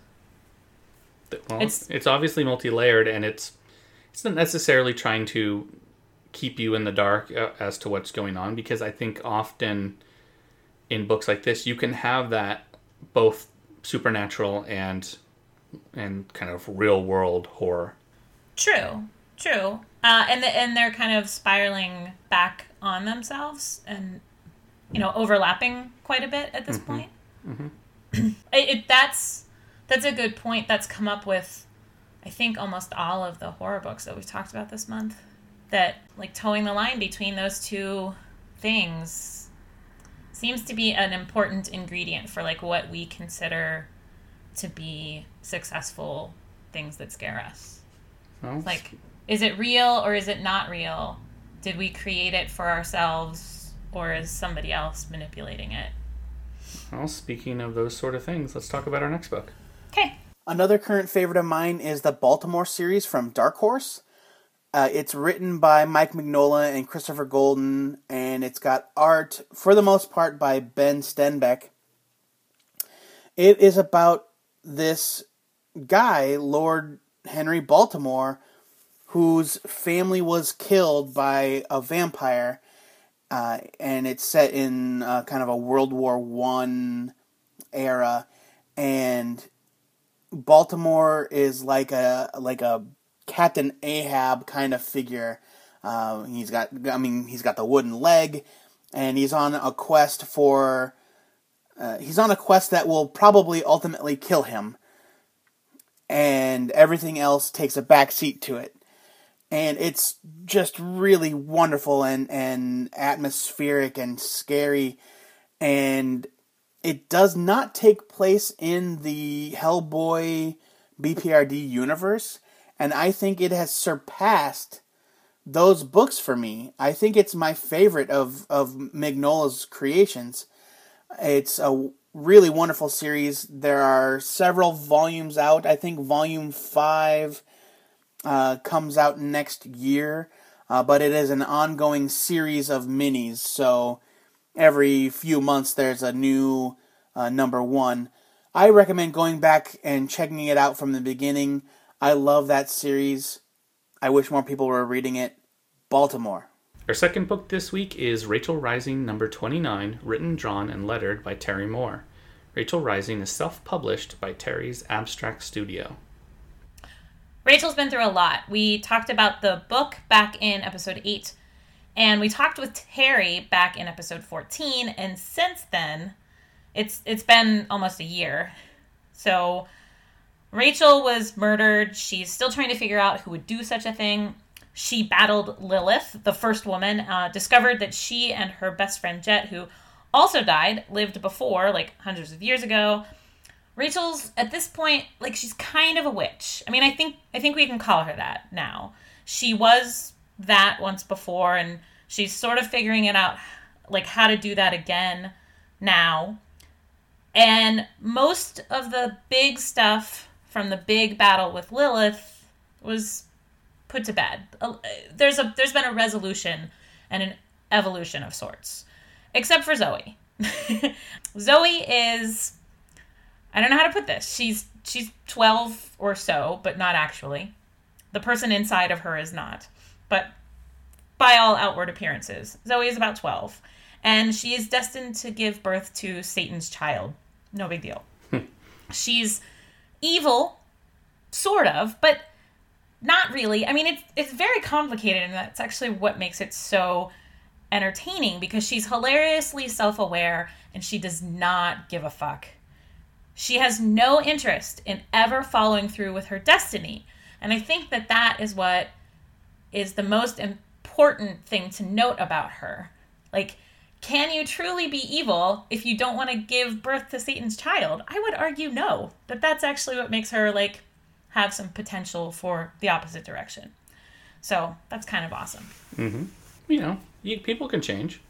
Well, It's- it's, it's obviously multi-layered, and it's it's not necessarily trying to keep you in the dark uh, as to what's going on, because I think often in books like this, you can have that both supernatural and and kind of real world horror. True, true. Uh, and the, and they're kind of spiraling back on themselves and, you know, overlapping quite a bit at this Mm-hmm. point. Mm-hmm. It, it, that's that's a good point. That's come up with, I think, almost all of the horror books that we've talked about this month. That, like, towing the line between those two things seems to be an important ingredient for, like, what we consider to be successful things that scare us. Well, Like, is it real or is it not real? Did we create it for ourselves or is somebody else manipulating it? well, speaking of those sort of things, let's talk about our next book. Okay. Another current favorite of mine is the Baltimore series from Dark Horse. Uh, it's written by Mike Mignola and Christopher Golden, and it's got art, for the most part, by Ben Stenbeck. It is about this guy, Lord Henry Baltimore, whose family was killed by a vampire, uh, and it's set in uh, kind of a World War One era, and Baltimore is like a like a Captain Ahab kind of figure. Uh, he's got, I mean, he's got the wooden leg, and he's on a quest for. Uh, he's on a quest that will probably ultimately kill him, and everything else takes a backseat to it. And it's just really wonderful and and atmospheric and scary, and it does not take place in the Hellboy B P R D universe. And I think it has surpassed those books for me. I think it's my favorite of, of Mignola's creations. It's a really wonderful series. There are several volumes out. I think volume five uh, comes out next year. Uh, but it is an ongoing series of minis. So every few months there's a new uh, number one. I recommend going back and checking it out from the beginning. I love that series. I wish more people were reading it. Baltimore. Our second book this week is Rachel Rising number twenty-nine, written, drawn, and lettered by Terry Moore. Rachel Rising is self-published by Terry's Abstract Studio. Rachel's been through a lot. We talked about the book back in episode eight, and we talked with Terry back in episode fourteen, and since then, it's it's been almost a year. So Rachel was murdered. She's still trying to figure out who would do such a thing. She battled Lilith, the first woman, uh, discovered that she and her best friend Jet, who also died, lived before, like hundreds of years ago. Rachel's, at this point, like, she's kind of a witch. I mean, I think I think we can call her that now. She was that once before, and she's sort of figuring it out, like, how to do that again now. And most of the big stuff from the big battle with Lilith was put to bed. There's a there's been a resolution and an evolution of sorts, except for Zoe. Zoe is I don't know how to put this. She's she's twelve or so, but not actually. The person inside of her is not. But by all outward appearances, Zoe is about twelve. And she is destined to give birth to Satan's child. No big deal. She's evil, sort of, but not really. I mean, it's it's very complicated, and that's actually what makes it so entertaining, because she's hilariously self-aware, and she does not give a fuck. She has no interest in ever following through with her destiny. And I think that that is what is the most important thing to note about her. Like, can you truly be evil if you don't want to give birth to Satan's child? I would argue no. That that's actually what makes her, like, have some potential for the opposite direction. So that's kind of awesome. Mm-hmm. You know, you, people can change.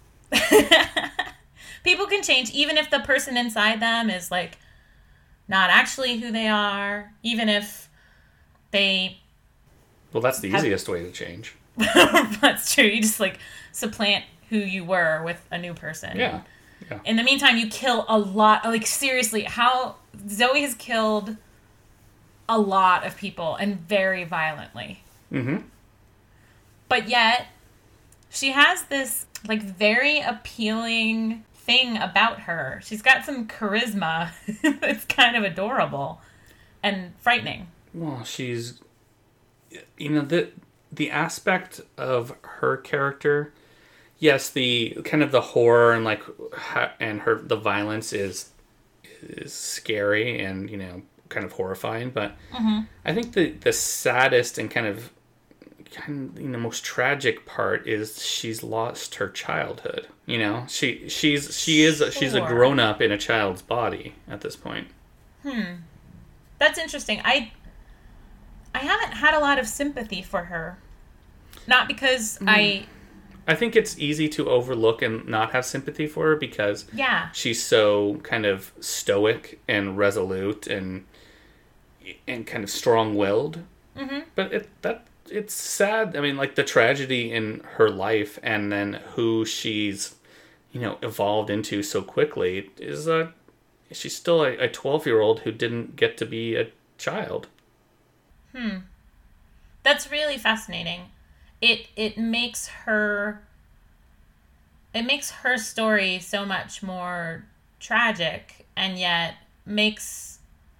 People can change, even if the person inside them is, like, not actually who they are, even if they... Well, that's the have... easiest way to change. That's true. You just, like, supplant who you were with a new person. Yeah. yeah. In the meantime, you kill a lot. Like, seriously, how... Zoe has killed a lot of people, and very violently. Mm-hmm. But yet, she has this, like, very appealing thing about her. She's got some charisma that's kind of adorable and frightening. Well, she's, you know, the the aspect of her character, yes, the kind of the horror and like ha, and her the violence is is scary and, you know, kind of horrifying, but mm-hmm. I think the the saddest and kind of kind of, you know, most tragic part is she's lost her childhood. You know, she she's she is sure. she's a grown up in a child's body at this point. Hmm, that's interesting. I I haven't had a lot of sympathy for her, not because mm. I. I think it's easy to overlook and not have sympathy for her because yeah. she's so kind of stoic and resolute and and kind of strong-willed. Mm-hmm. But it that. It's sad. I mean, like, the tragedy in her life and then who she's, you know, evolved into so quickly is a, she's still a, a twelve-year-old who didn't get to be a child. Hmm. That's really fascinating. It it makes her, it makes her story so much more tragic, and yet makes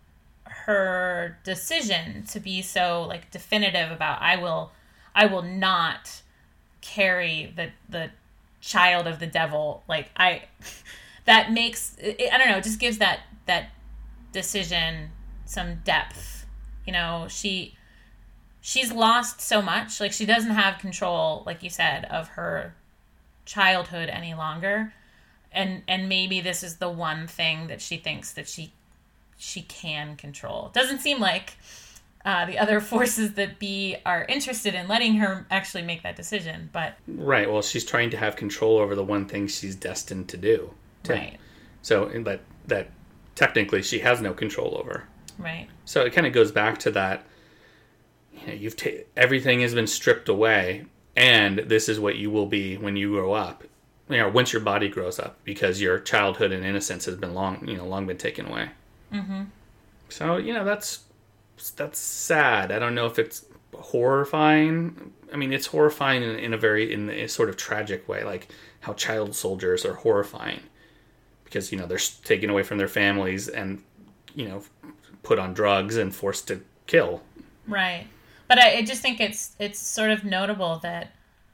her decision to be so, like, definitive about I will I will not carry the the child of the devil, like, I that makes it, I don't know, it just gives that that decision some depth. You know, she she's lost so much, like, she doesn't have control, like you said, of her childhood any longer, and and maybe this is the one thing that she thinks that she she can control. Doesn't seem like uh, the other forces that be are interested in letting her actually make that decision, but... Right, well, she's trying to have control over the one thing she's destined to do. Too. Right. So that, that technically she has no control over. Right. So it kind of goes back to that, you know, you've ta- everything has been stripped away, and this is what you will be when you grow up. You know, once your body grows up, because your childhood and innocence has been long, you know, long been taken away. Mm-hmm. So, you know, that's that's sad. I don't know if it's horrifying. I mean, it's horrifying in, in a very in a sort of tragic way, like how child soldiers are horrifying because, you know, they're taken away from their families and, you know, put on drugs and forced to kill. Right. But I, I just think it's it's sort of notable that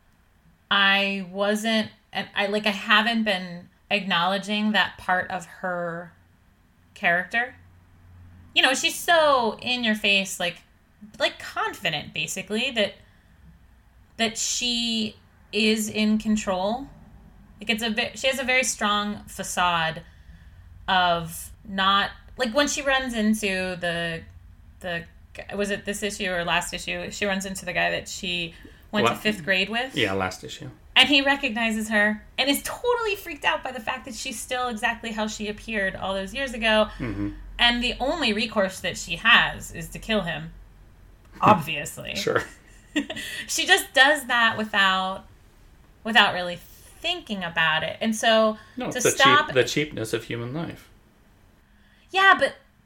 I wasn't, and I like I haven't been acknowledging that part of her character. You know, she's so in your face, like like confident, basically, that that she is in control. Like, it's a she has a very strong facade of not, like, when she runs into the the was it this issue or last issue, she runs into the guy that she went what? to fifth grade with. Yeah, last issue. And he recognizes her and is totally freaked out by the fact that she's still exactly how she appeared all those years ago. Mm-hmm. And the only recourse that she has is to kill him. Obviously. Sure. She just does that without without really thinking about it. No, And so no, to the stop cheap, the cheapness of human life. Yeah, but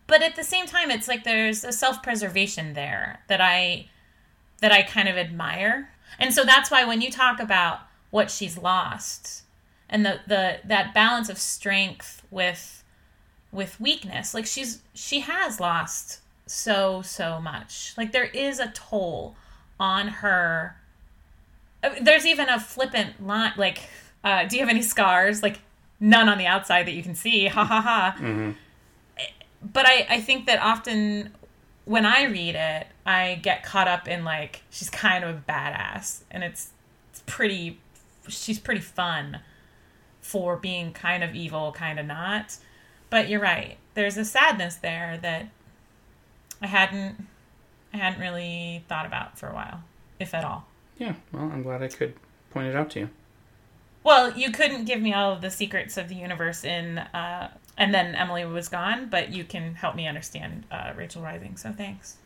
but at the same time, it's like there's a self-preservation there that I that I kind of admire. And so that's why when you talk about what she's lost and the, the that balance of strength with with weakness, like she's she has lost so so much. Like there is a toll on her. There's even a flippant line like, uh, do you have any scars? Like, none on the outside that you can see. Ha ha ha. Mm-hmm. But I, I think that often when I read it, I get caught up in like, she's kind of a badass. And it's, it's pretty, she's pretty fun for being kind of evil, kind of not. But you're right. There's a sadness there that I hadn't, I hadn't really thought about for a while, if at all. Yeah, well, I'm glad I could point it out to you. Well, you couldn't give me all of the secrets of the universe in, uh, and then Emily was gone, but you can help me understand uh, Rachel Rising, so thanks.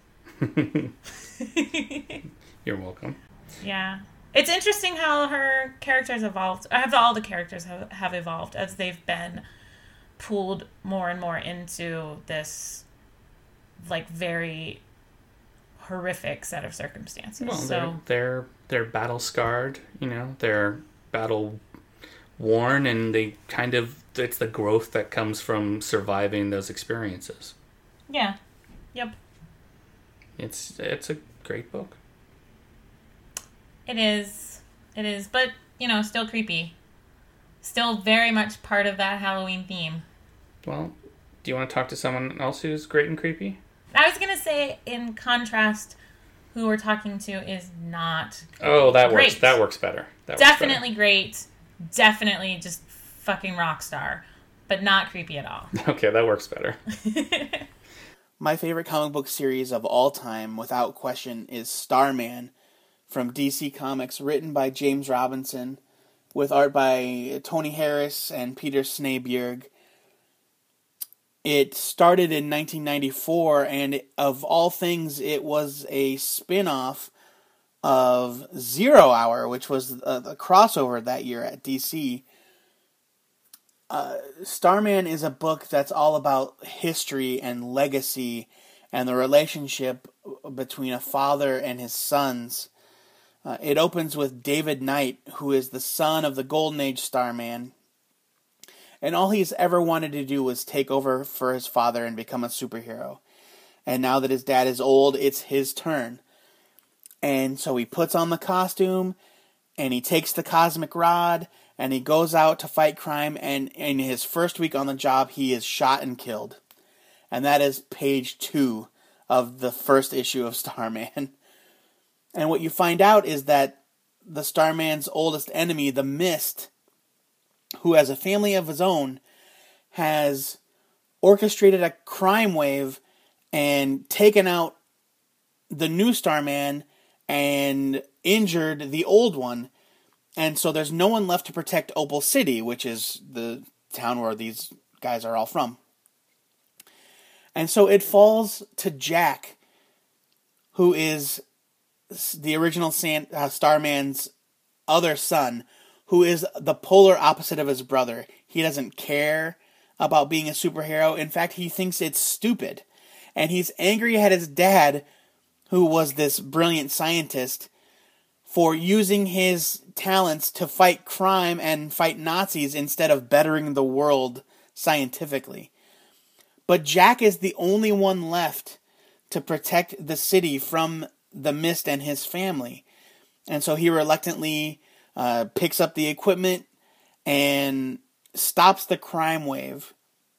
You're welcome. Yeah. It's interesting how her characters evolved. I have all the characters have, have evolved as they've been pulled more and more into this, like, very horrific set of circumstances. Well, so they're, they're, they're battle-scarred, you know, they're battle-worn, and they kind of, it's the growth that comes from surviving those experiences. Yeah. Yep. It's it's a great book. It is. It is. But, you know, still creepy. Still very much part of that Halloween theme. Well, do you want to talk to someone else who's great and creepy? I was going to say, in contrast, who we're talking to is not Oh, that great. works. That works better. That Definitely works great. Definitely just fucking rock star. But not creepy at all. better. Okay, that works better. My favorite comic book series of all time, without question, is Starman from D C Comics, written by James Robinson, with art by Tony Harris and Peter Snejbjerg. It started in nineteen ninety-four, and of all things, it was a spin-off of Zero Hour, which was a, a crossover that year at D C. Uh, Starman is a book that's all about history and legacy and the relationship between a father and his sons. Uh, it opens with David Knight, who is the son of the Golden Age Starman. And all he's ever wanted to do was take over for his father and become a superhero. And now that his dad is old, it's his turn. And so he puts on the costume, and he takes the cosmic rod, and he goes out to fight crime, and in his first week on the job, he is shot and killed. And that is page two of the first issue of Starman. And what you find out is that the Starman's oldest enemy, the Mist, who has a family of his own, has orchestrated a crime wave and taken out the new Starman and injured the old one. And so there's no one left to protect Opal City, which is the town where these guys are all from. And so it falls to Jack, who is the original San- uh, Starman's other son, who is the polar opposite of his brother. He doesn't care about being a superhero. In fact, he thinks it's stupid. And he's angry at his dad, who was this brilliant scientist, for using his talents to fight crime and fight Nazis instead of bettering the world scientifically. But Jack is the only one left to protect the city from the Mist and his family. And so he reluctantly uh, picks up the equipment and stops the crime wave.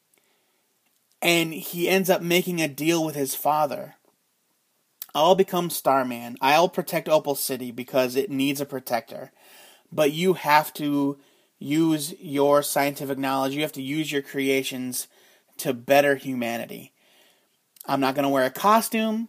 And he ends up making a deal with his father. I'll become Starman. I'll protect Opal City because it needs a protector. But you have to use your scientific knowledge. You have to use your creations to better humanity. I'm not going to wear a costume.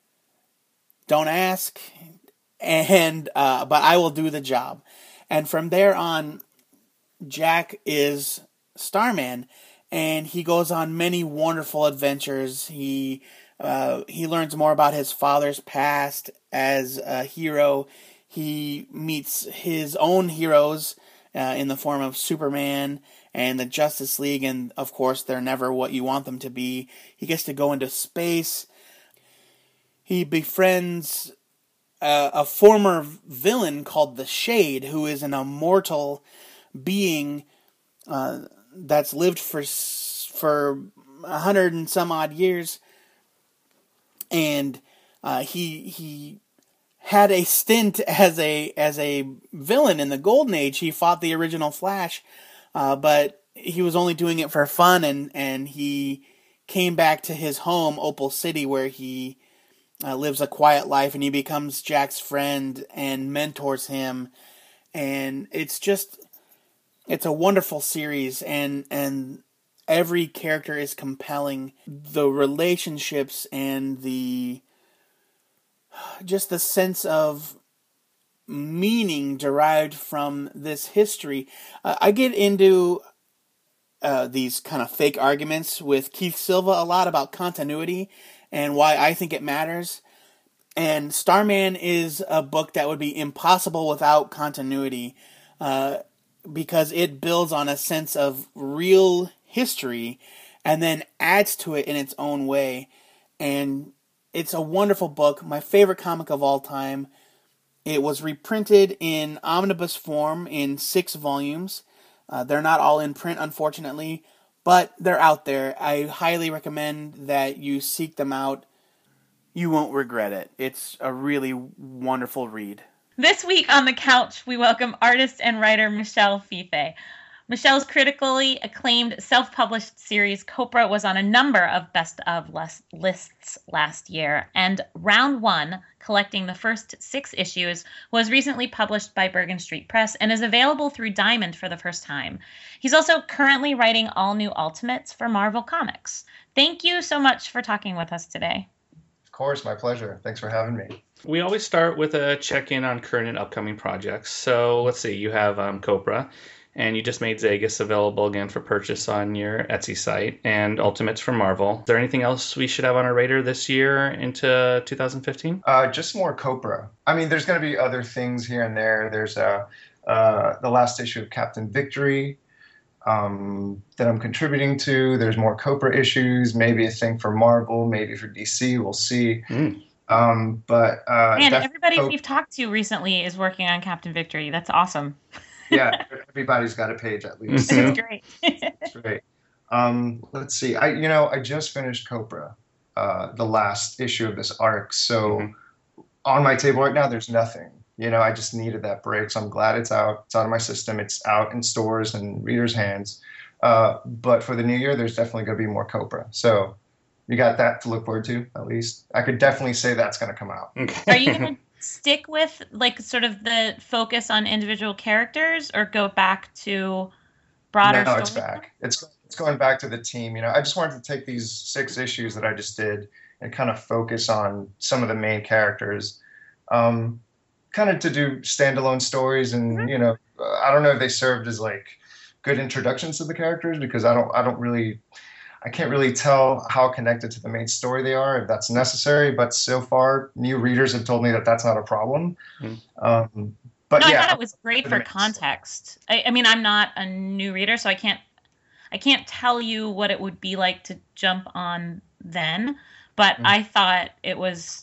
Don't ask. And uh, but I will do the job. And from there on, Jack is Starman. And he goes on many wonderful adventures. He... Uh, he learns more about his father's past as a hero. He meets his own heroes uh, in the form of Superman and the Justice League, and of course they're never what you want them to be. He gets to go into space. He befriends a, a former villain called the Shade, who is an immortal being uh, that's lived for for a hundred and some odd years, and uh, he he had a stint as a as a villain in the Golden Age. He fought the original Flash, uh, but he was only doing it for fun, and and he came back to his home, Opal City, where he Uh, lives a quiet life, and he becomes Jack's friend and mentors him, and it's just it's a wonderful series, and and every character is compelling. The relationships and the just the sense of meaning derived from this history. Uh, I get into uh, these kind of fake arguments with Keith Silva a lot about continuity and why I think it matters. And Starman is a book that would be impossible without continuity, uh, because it builds on a sense of real history and then adds to it in its own way. And it's a wonderful book, my favorite comic of all time. It was reprinted in omnibus form in six volumes. Uh, they're not all in print, unfortunately, but they're out there. I highly recommend that you seek them out. You won't regret it. It's a really wonderful read. This week on the couch, we welcome artist and writer Michelle Fife. Michelle's critically acclaimed self-published series Copra was on a number of best of lists last year, and Round One, collecting the first six issues, was recently published by Bergen Street Press and is available through Diamond for the first time. He's also currently writing all new Ultimates for Marvel Comics. Thank you so much for talking with us today. Of course, my pleasure. Thanks for having me. We always start with a check-in on current and upcoming projects. So let's see, you have um, Copra, and you just made Zagus available again for purchase on your Etsy site, and Ultimates from Marvel. Is there anything else we should have on our radar this year into two thousand fifteen? Uh, just more Copra. I mean, there's going to be other things here and there. There's uh, uh, the last issue of Captain Victory um, that I'm contributing to. There's more Copra issues, maybe a thing for Marvel, maybe for D C. We'll see. Mm. Um, but uh, Man, everybody Cop- we've talked to recently is working on Captain Victory. That's awesome. Yeah, everybody's got a page at least. That's great. That's great. Um, let's see. I, you know, I just finished Copra, uh, the last issue of this arc. So mm-hmm. on my table right now, there's nothing. You know, I just needed that break. So I'm glad it's out. It's out of my system. It's out in stores and readers' hands. Uh, but for the new year, there's definitely going to be more Copra. So you got that to look forward to, at least. I could definitely say that's going to come out. Are you going to stick with like sort of the focus on individual characters, or go back to broader? No, it's back. It's it's going back to the team. You know, I just wanted to take these six issues that I just did and kind of focus on some of the main characters, um, kind of to do standalone stories. And mm-hmm. you know, I don't know if they served as like good introductions to the characters, because I don't I don't really. I can't really tell how connected to the main story they are, if that's necessary. But so far, new readers have told me that that's not a problem. Mm. Um, but no, yeah, I thought it was great for context. I, I mean, I'm not a new reader, so I can't, I can't tell you what it would be like to jump on then. But mm. I thought it was,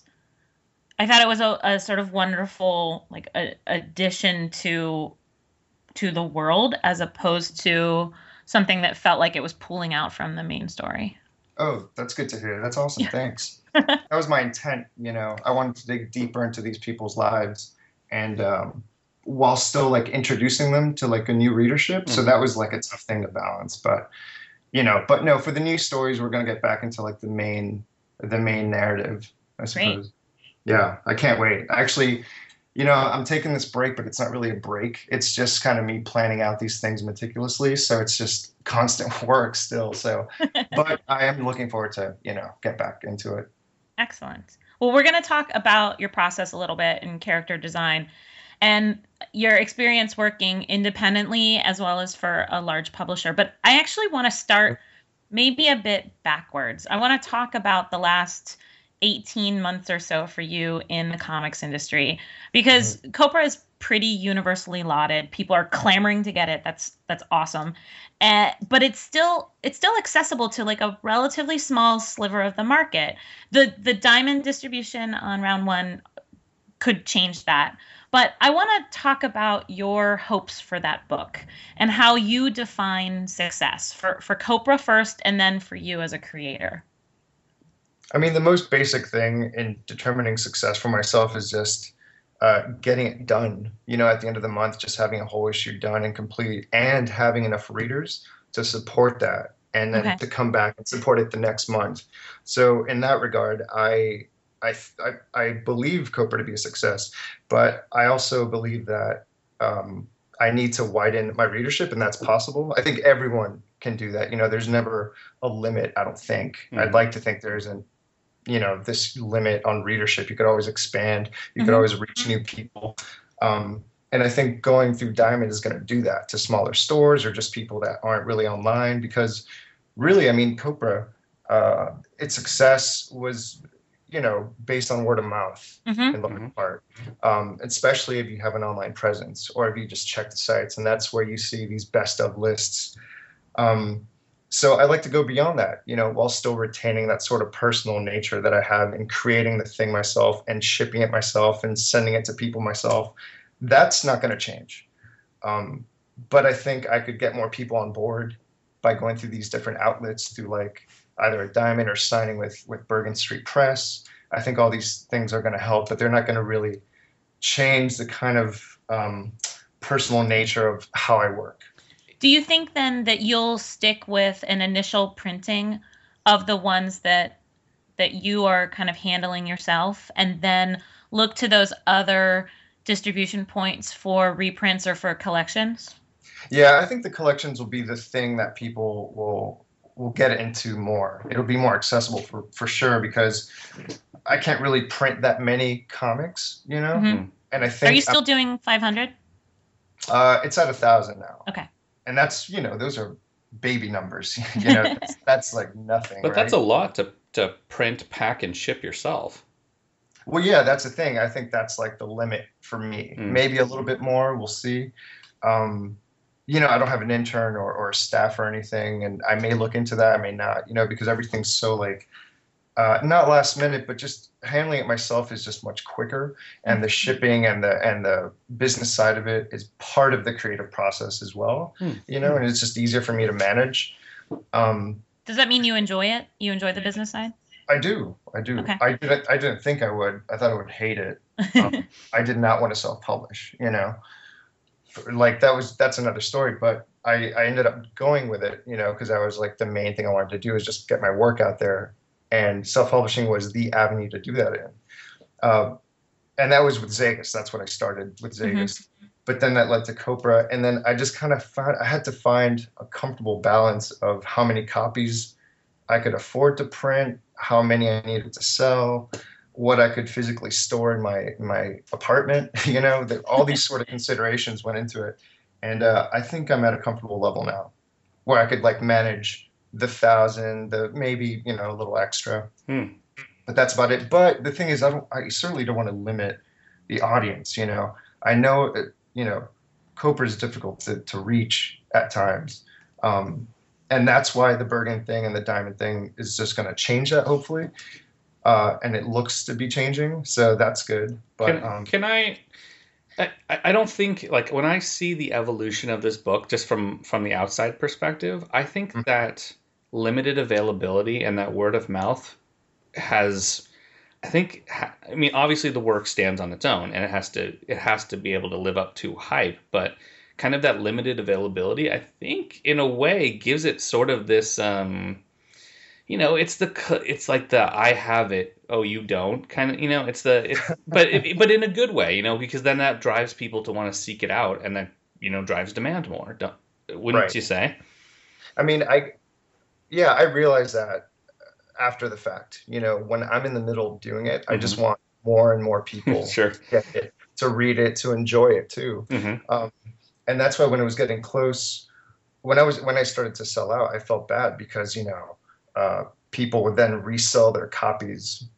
I thought it was a, a sort of wonderful like a, addition to, to the world, as opposed to something that felt like it was pulling out from the main story. Oh, that's good to hear. That's awesome. Yeah. Thanks. That was my intent. You know, I wanted to dig deeper into these people's lives, and um, while still like introducing them to like a new readership. Mm-hmm. So that was like a tough thing to balance. But you know, but no, for the new stories, we're going to get back into like the main, the main narrative, I suppose. Great. Yeah, I can't wait. Actually, you know, I'm taking this break, but it's not really a break. It's just kind of me planning out these things meticulously. So it's just constant work still. So, but I am looking forward to, you know, get back into it. Excellent. Well, we're going to talk about your process a little bit in character design and your experience working independently as well as for a large publisher. But I actually want to start maybe a bit backwards. I want to talk about the last eighteen months or so for you in the comics industry, because mm-hmm. Copra is pretty universally lauded. People are clamoring to get it. That's that's awesome. Uh, but it's still it's still accessible to like a relatively small sliver of the market. The the Diamond distribution on round one could change that. But I want to talk about your hopes for that book and how you define success for, for Copra first and then for you as a creator. I mean, the most basic thing in determining success for myself is just uh, getting it done. You know, at the end of the month, just having a whole issue done and complete and having enough readers to support that and then okay. to come back and support it the next month. So in that regard, I... I, I, I believe Copra to be a success, but I also believe that um, I need to widen my readership, and that's possible. I think everyone can do that. You know, there's never a limit, I don't think. Mm-hmm. I'd like to think there isn't, you know, this limit on readership. You could always expand. You mm-hmm. could always reach new people. Um, and I think going through Diamond is going to do that to smaller stores or just people that aren't really online, because really, I mean, Copra, uh, its success was, you know, based on word of mouth mm-hmm. in large part, um, especially if you have an online presence or if you just check the sites, and that's where you see these best of lists. Um, so I like to go beyond that, you know, while still retaining that sort of personal nature that I have in creating the thing myself and shipping it myself and sending it to people myself. That's not going to change. Um, but I think I could get more people on board by going through these different outlets through like either a Diamond or signing with, with Bergen Street Press. I think all these things are going to help, but they're not going to really change the kind of um, personal nature of how I work. Do you think then that you'll stick with an initial printing of the ones that that you are kind of handling yourself and then look to those other distribution points for reprints or for collections? Yeah, I think the collections will be the thing that people will will get into more. It'll be more accessible for, for sure, because I can't really print that many comics, you know? Mm-hmm. And I think... Are you still I'm, doing five hundred? Uh, it's at one thousand now. Okay. And that's, you know, those are baby numbers. You know, that's, that's like nothing, But right? that's a lot to, to print, pack, and ship yourself. Well, yeah, that's the thing. I think that's like the limit for me. Mm. Maybe a little bit more. We'll see. Um, you know, I don't have an intern or, or a staff or anything, and I may look into that. I may not, you know, because everything's so like, uh, not last minute, but just handling it myself is just much quicker. And the shipping and the and the business side of it is part of the creative process as well, mm. you know, and it's just easier for me to manage. Um, Does that mean you enjoy it? You enjoy the business side? I do. I do. Okay. I didn't, I didn't think I would. I thought I would hate it. Um, I did not want to self-publish, you know. Like that was that's another story, but I, I ended up going with it, you know, because I was like the main thing I wanted to do is just get my work out there, and self-publishing was the avenue to do that in. Um, and that was with Zegas. That's what I started with Zegas. Mm-hmm. But then that led to Copra, and then I just kind of found I had to find a comfortable balance of how many copies I could afford to print, how many I needed to sell, what I could physically store in my my apartment, you know, that all these sort of considerations went into it. And uh, I think I'm at a comfortable level now where I could like manage the thousand, the maybe, you know, a little extra, hmm. but that's about it. But the thing is, I don't, I certainly don't want to limit the audience. You know, I know, that, you know, Copra is difficult to, to reach at times. Um, and that's why the Bergen thing and the Diamond thing is just going to change that, hopefully. Uh, and it looks to be changing, so that's good. But can, um, can I, I? I don't think like when I see the evolution of this book, just from from the outside perspective, I think mm-hmm. that limited availability and that word of mouth has, I think, I mean, obviously the work stands on its own, and it has to it has to be able to live up to hype, but kind of that limited availability, I think, in a way, gives it sort of this. Um, You know, it's the it's like the I have it, oh you don't kind of, you know, it's the it's, but it, but in a good way, you know, because then that drives people to want to seek it out, and that, you know, drives demand more. Don't, wouldn't right. you say? I mean, I yeah, I realize that after the fact. You know, when I'm in the middle of doing it, mm-hmm. I just want more and more people sure. to get it, to read it, to enjoy it too. Mm-hmm. Um, and that's why when it was getting close, when I was when I started to sell out, I felt bad because, you know. Uh, people would then resell their copies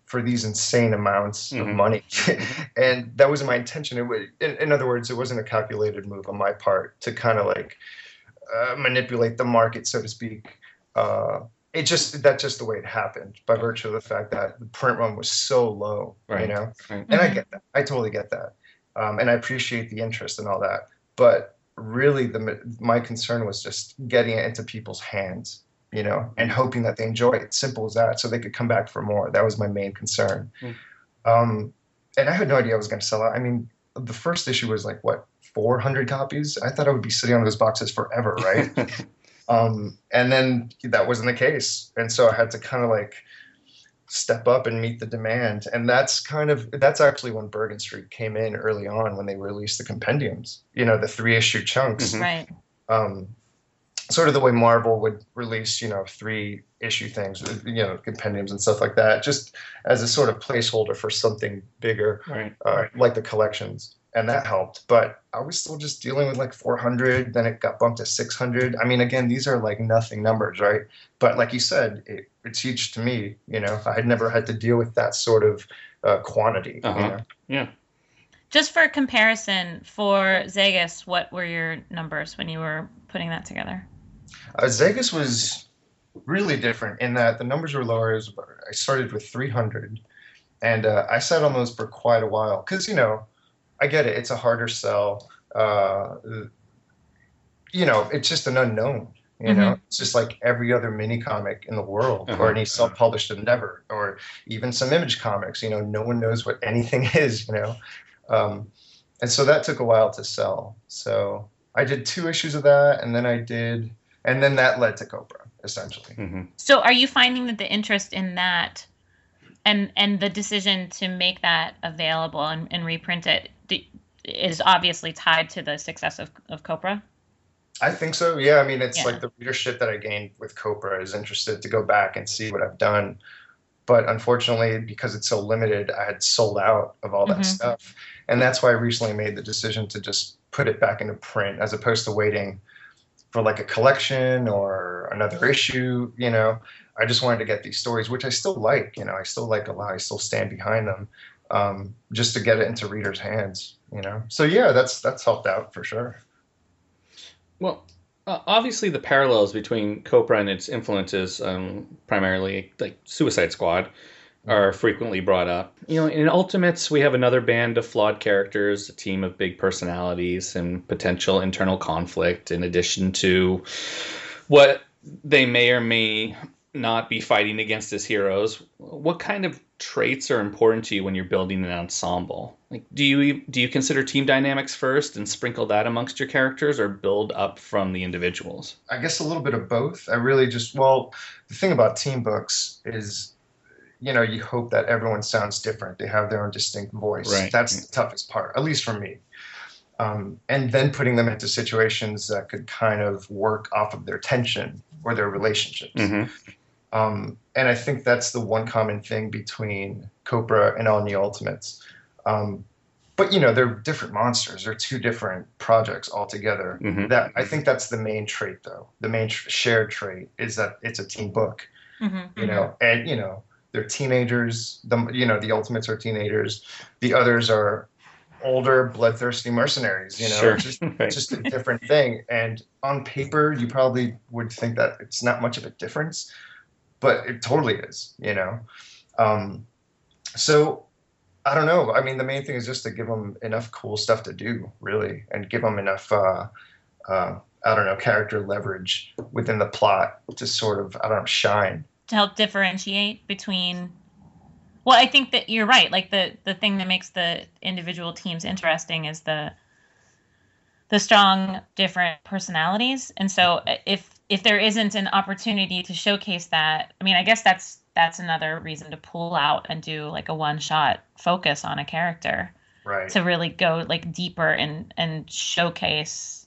for these insane amounts Mhm. of money. And that wasn't my intention. It was, in, in other words, it wasn't a calculated move on my part to kind of like uh, manipulate the market, so to speak. Uh, it just, that's just the way it happened by virtue of the fact that the print run was so low, Right. you know? Right. And I Mhm. get that. I totally get that. Um, and I appreciate the interest and all that. But really, the my concern was just getting it into people's hands, you know, and hoping that they enjoy it. Simple as that, so they could come back for more. That was my main concern. Mm. Um, and I had no idea I was going to sell out. I mean, the first issue was like, what, four hundred copies? I thought I would be sitting on those boxes forever, right? um, and then that wasn't the case. And so I had to kind of like step up and meet the demand. And that's kind of, that's actually when Bergen Street came in early on, when they released the compendiums, you know, the three issue chunks. Mhm. Right. Um, sort of the way Marvel would release, you know, three issue things, you know, compendiums and stuff like that, just as a sort of placeholder for something bigger, Right. uh, like the collections. And that helped. But I was still just dealing with like four hundred. Then it got bumped to six hundred. I mean, again, these are like nothing numbers, right? But like you said, it, it's huge to me. You know, I had never had to deal with that sort of uh, quantity. Uh-huh. You know? Yeah. Just for comparison, for Zegas, what were your numbers when you were putting that together? Uh, Zegas was really different in that the numbers were lower. As I started with three hundred, and uh, I sat on those for quite a while because, you know, I get it. It's a harder sell. Uh, you know, it's just an unknown. You know, Mhm. it's just like every other mini comic in the world, Uh-huh. or any self-published endeavor, or even some Image comics. You know, no one knows what anything is. You know, um, and so that took a while to sell. So I did two issues of that, and then I did, and then that led to Cobra, essentially. hmm So are you finding that the interest in that and and the decision to make that available and, and reprint it d- is obviously tied to the success of, of Cobra? I think so. Yeah. I mean, it's Yeah. like the readership that I gained with Cobra is interested to go back and see what I've done. But unfortunately, because it's so limited, I had sold out of all that Mhm. stuff. And that's why I recently made the decision to just put it back into print as opposed to waiting for like a collection or another issue. You know, I just wanted to get these stories, which I still like. You know, I still like a lot. I still stand behind them, um, just to get it into readers' hands. You know, so yeah, that's that's helped out for sure. Well, uh, obviously the parallels between Cobra and its influences, um, primarily like Suicide Squad, are frequently brought up. You know, in Ultimates, we have another band of flawed characters, a team of big personalities, and potential internal conflict, in addition to what they may or may not be fighting against as heroes. What kind of traits are important to you when you're building an ensemble? Like, do you do you consider team dynamics first and sprinkle that amongst your characters, or build up from the individuals? I guess a little bit of both. I really just, well, the thing about team books is, you know, you hope that everyone sounds different. They have their own distinct voice. Right. That's the toughest part, at least for me. Um, and then putting them into situations that could kind of work off of their tension or their relationships. Mm-hmm. Um, and I think that's the one common thing between Cobra and All New Ultimates. Um, but, you know, they're different monsters. They're two different projects altogether. Mhm. That I think that's the main trait, though. The main tr- shared trait is that it's a team book. Mm-hmm. You know, and, you know, they're teenagers. The, you know, the Ultimates are teenagers. The others are older, bloodthirsty mercenaries. You know, Sure. it's just, Right. it's just a different thing. And on paper, you probably would think that it's not much of a difference, but it totally is, you know? Um, so I don't know. I mean, the main thing is just to give them enough cool stuff to do, really, and give them enough, uh, uh, I don't know, character leverage within the plot to sort of, I don't know, shine. To help differentiate between, well, I think that you're right. Like the the thing that makes the individual teams interesting is the the strong different personalities. And so if if there isn't an opportunity to showcase that, I mean, I guess that's that's another reason to pull out and do like a one shot focus on a character, Right. to really go like deeper and and showcase,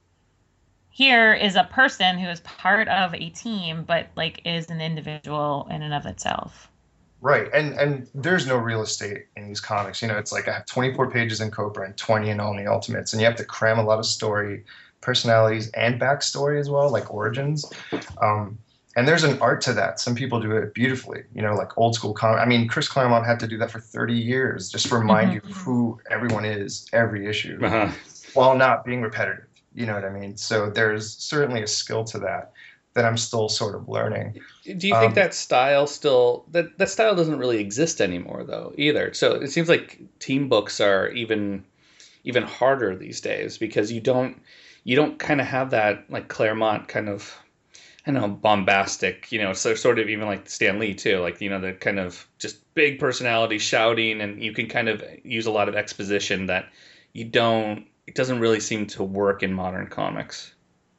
here is a person who is part of a team, but like is an individual in and of itself. Right. And and there's no real estate in these comics. You know, it's like I have twenty-four pages in Cobra and twenty in All New Ultimates, and you have to cram a lot of story, personalities, and backstory as well, like origins. Um, And there's an art to that. Some people do it beautifully, you know, like old school comic. I mean, Chris Claremont had to do that for thirty years, just to remind mm-hmm. you of who everyone is every issue, uh-huh. while not being repetitive. You know what I mean? So there's certainly a skill to that that I'm still sort of learning. Do you think um, that style still, that, that style doesn't really exist anymore though either? So it seems like team books are even, even harder these days because you don't, you don't kind of have that like Claremont kind of, I don't know, bombastic, you know, so sort of even like Stan Lee too, like, you know, the kind of just big personality shouting, and you can kind of use a lot of exposition that you don't, it doesn't really seem to work in modern comics.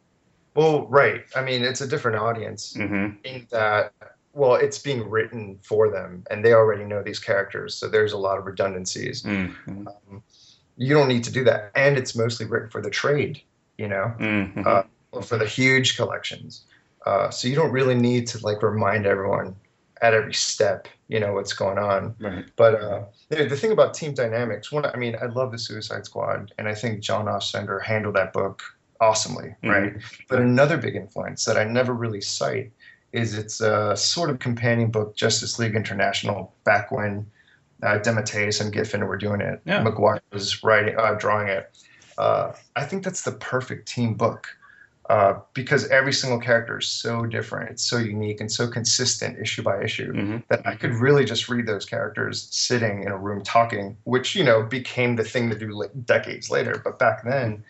Well, right. I mean, it's a different audience mm-hmm. in that, well, it's being written for them and they already know these characters. So there's a lot of redundancies. Mm-hmm. Um, you don't need to do that. And it's mostly written for the trade, you know, mm-hmm. uh, or for the huge collections. Uh, so you don't really need to like remind everyone at every step, you know, what's going on. Right. But uh, the, the thing about team dynamics, one, I mean, I love the Suicide Squad, and I think John Ostrander handled that book awesomely, mm-hmm. right? But another big influence that I never really cite is it's a sort of companion book, Justice League International, back when uh, DeMatteis and Giffen were doing it. Yeah. McGuire was writing, uh, drawing it. Uh, I think that's the perfect team book. Uh, because every single character is so different, it's so unique and so consistent issue by issue mm-hmm. that I could really just read those characters sitting in a room talking, which, you know, became the thing to do like decades later. But back then,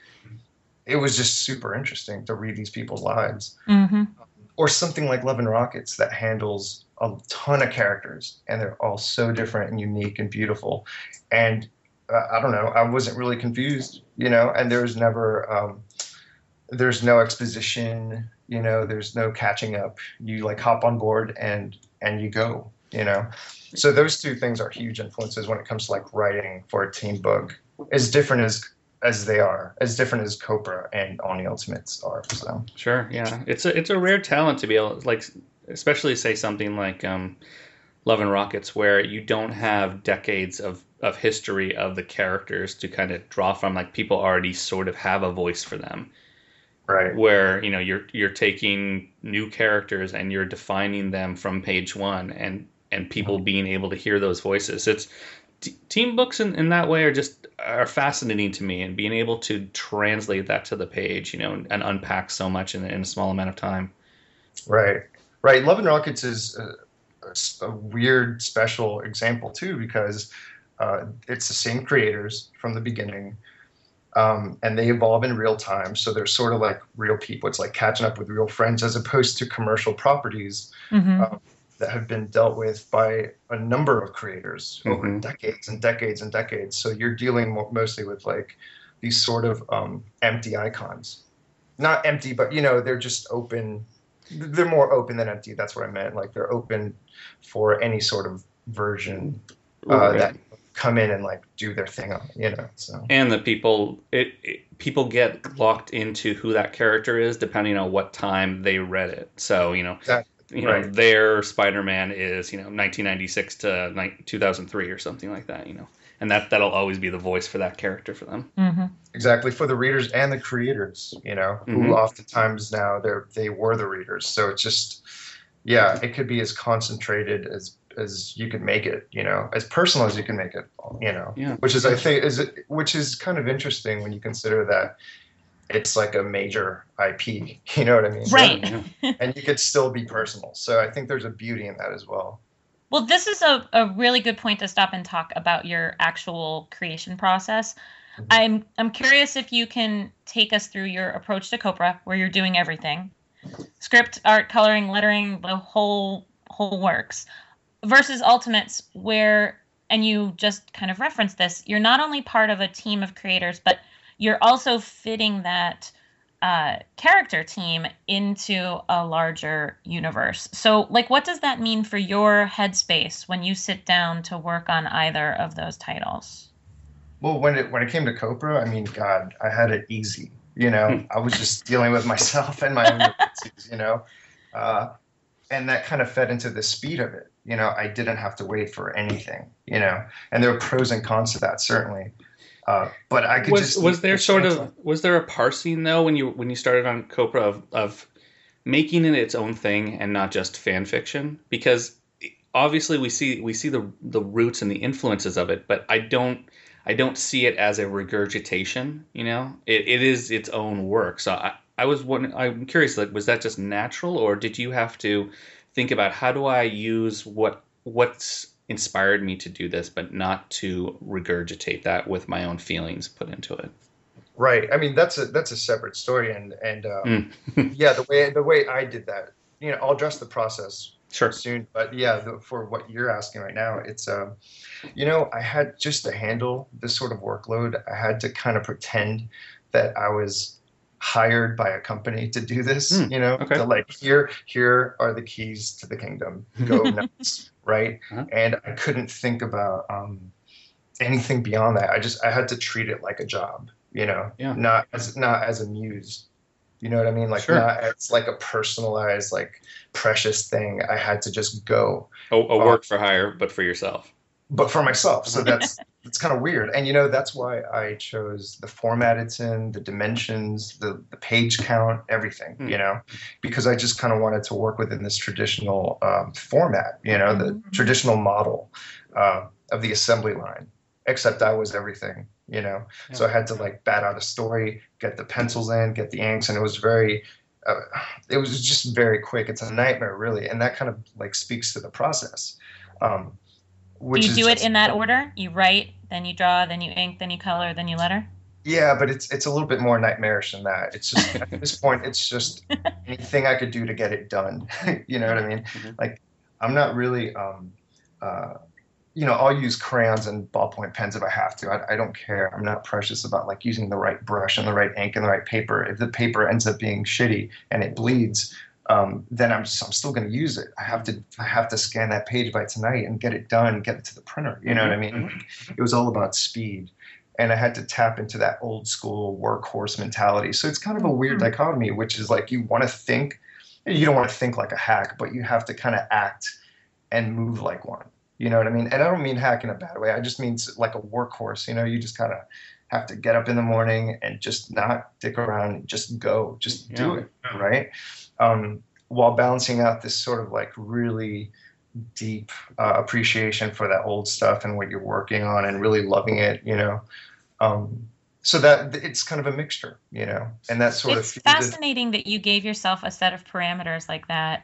it was just super interesting to read these people's lives. Mm-hmm. Or something like Love and Rockets that handles a ton of characters, and they're all so different and unique and beautiful. And uh, I don't know, I wasn't really confused, you know, and there was never... Um, There's no exposition, you know, there's no catching up. You like hop on board and and you go, you know. So those two things are huge influences when it comes to like writing for a team book, as different as as they are, as different as Copra and On the Ultimates are. So sure, yeah. It's a it's a rare talent to be able like especially say something like um, Love and Rockets, where you don't have decades of of history of the characters to kind of draw from. Like people already sort of have a voice for them. Right. Where, you know, you're you're taking new characters and you're defining them from page one, and, and people being able to hear those voices. It's t- team books in, in that way are just are fascinating to me, and being able to translate that to the page, you know, and, and unpack so much in, in a small amount of time. Right. Right. Love and Rockets is a, a, a weird, special example too, because uh, it's the same creators from the beginning. Um, and they evolve in real time. So they're sort of like real people. It's like catching up with real friends, as opposed to commercial properties mm-hmm. um, that have been dealt with by a number of creators mm-hmm. over decades and decades and decades. So you're dealing mo- mostly with like these sort of um, empty icons. Not empty, but, you know, they're just open. They're more open than empty. That's what I meant. Like they're open for any sort of version uh, right. that come in and like do their thing on, you know. So and the people it, it people get locked into who that character is depending on what time they read it. So, you know, that, you know, right. their Spider-Man is, you know, nineteen ninety-six to two thousand three or something like that, you know. And that that'll always be the voice for that character for them. Mm-hmm. Exactly, for the readers and the creators, you know, mm-hmm. who oftentimes now they're they were the readers. So it's just yeah, it could be as concentrated as as you could make it, you know, as personal as you can make it, you know, yeah. which is, I think, is which is kind of interesting when you consider that it's like a major I P, you know what I mean? Right. Yeah. And you could still be personal. So I think there's a beauty in that as well. Well, this is a, a really good point to stop and talk about your actual creation process. Mm-hmm. I'm I'm curious if you can take us through your approach to Copra, where you're doing everything. Script, art, coloring, lettering, the whole whole works. Versus Ultimates, where, and you just kind of referenced this, you're not only part of a team of creators, but you're also fitting that uh, character team into a larger universe. So, like, what does that mean for your headspace when you sit down to work on either of those titles? Well, when it when it came to Copra, I mean, God, I had it easy. You know, I was just dealing with myself and my own differences, you know, uh, and that kind of fed into the speed of it. You know, I didn't have to wait for anything, you know, and there were pros and cons to that, certainly. Uh, but I could was, just was there sort of, was there a parsing though, when you, when you started on Copra of, of making it its own thing and not just fan fiction, because obviously we see we see the the roots and the influences of it, but I don't I don't see it as a regurgitation. You know, it, it is its own work. So I, I was wondering, I'm curious, like, was that just natural, or did you have to think about how do I use what what's inspired me to do this, but not to regurgitate that with my own feelings put into it? Right. I mean, that's a that's a separate story, and and um, Mm. yeah, the way the way I did that, you know, I'll address the process Sure. soon, but yeah, the, for what you're asking right now, it's um, you know, I had just to handle this sort of workload, I had to kind of pretend that I was hired by a company to do this, Mm, you know, okay. to like here here are the keys to the kingdom, go nuts, right? Uh-huh. And I couldn't think about um, anything beyond that. I just I had to treat it like a job, you know, Yeah. not as not as a muse. You know what I mean? Like Sure. not as like a personalized, like precious thing. I had to just go, A, a work for hire, but for yourself. but for myself. So that's it's kind of weird. And you know, that's why I chose the format it's in, the dimensions, the the page count, everything. Hmm. You know, because I just kind of wanted to work within this traditional um, format. You know, the Mhm. traditional model uh, of the assembly line. Except I was everything. You know, so I had to like bat out a story, get the pencils in, get the inks, and it was very, uh, it was just very quick. It's a nightmare, really, and that kind of like speaks to the process. Um, Do which you is do it just- in that order? You write, then you draw, then you ink, then you color, then you letter? Yeah, but it's it's a little bit more nightmarish than that. It's just at this point, it's just anything I could do to get it done. You know what I mean? Mhm. Like, I'm not really, um, uh, you know, I'll use crayons and ballpoint pens if I have to. I, I don't care. I'm not precious about like using the right brush and the right ink and the right paper. If the paper ends up being shitty and it bleeds, um, then I'm just, I'm still going to use it. I have to I have to scan that page by tonight and get it done, get it to the printer. You know what I mean? Like, it was all about speed. And I had to tap into that old school workhorse mentality. So it's kind of a weird Mhm. dichotomy, which is like you want to think, you don't want to think like a hack, but you have to kind of act and move like one. You know what I mean? And I don't mean hack in a bad way. I just mean s- like a workhorse. You know, you just kind of have to get up in the morning and just not dick around and just go, just do Yeah. it, right? Um, while balancing out this sort of like really deep uh, appreciation for that old stuff and what you're working on and really loving it, you know. Um, so that it's kind of a mixture, you know, and that sort It's of fuses- fascinating that you gave yourself a set of parameters like that,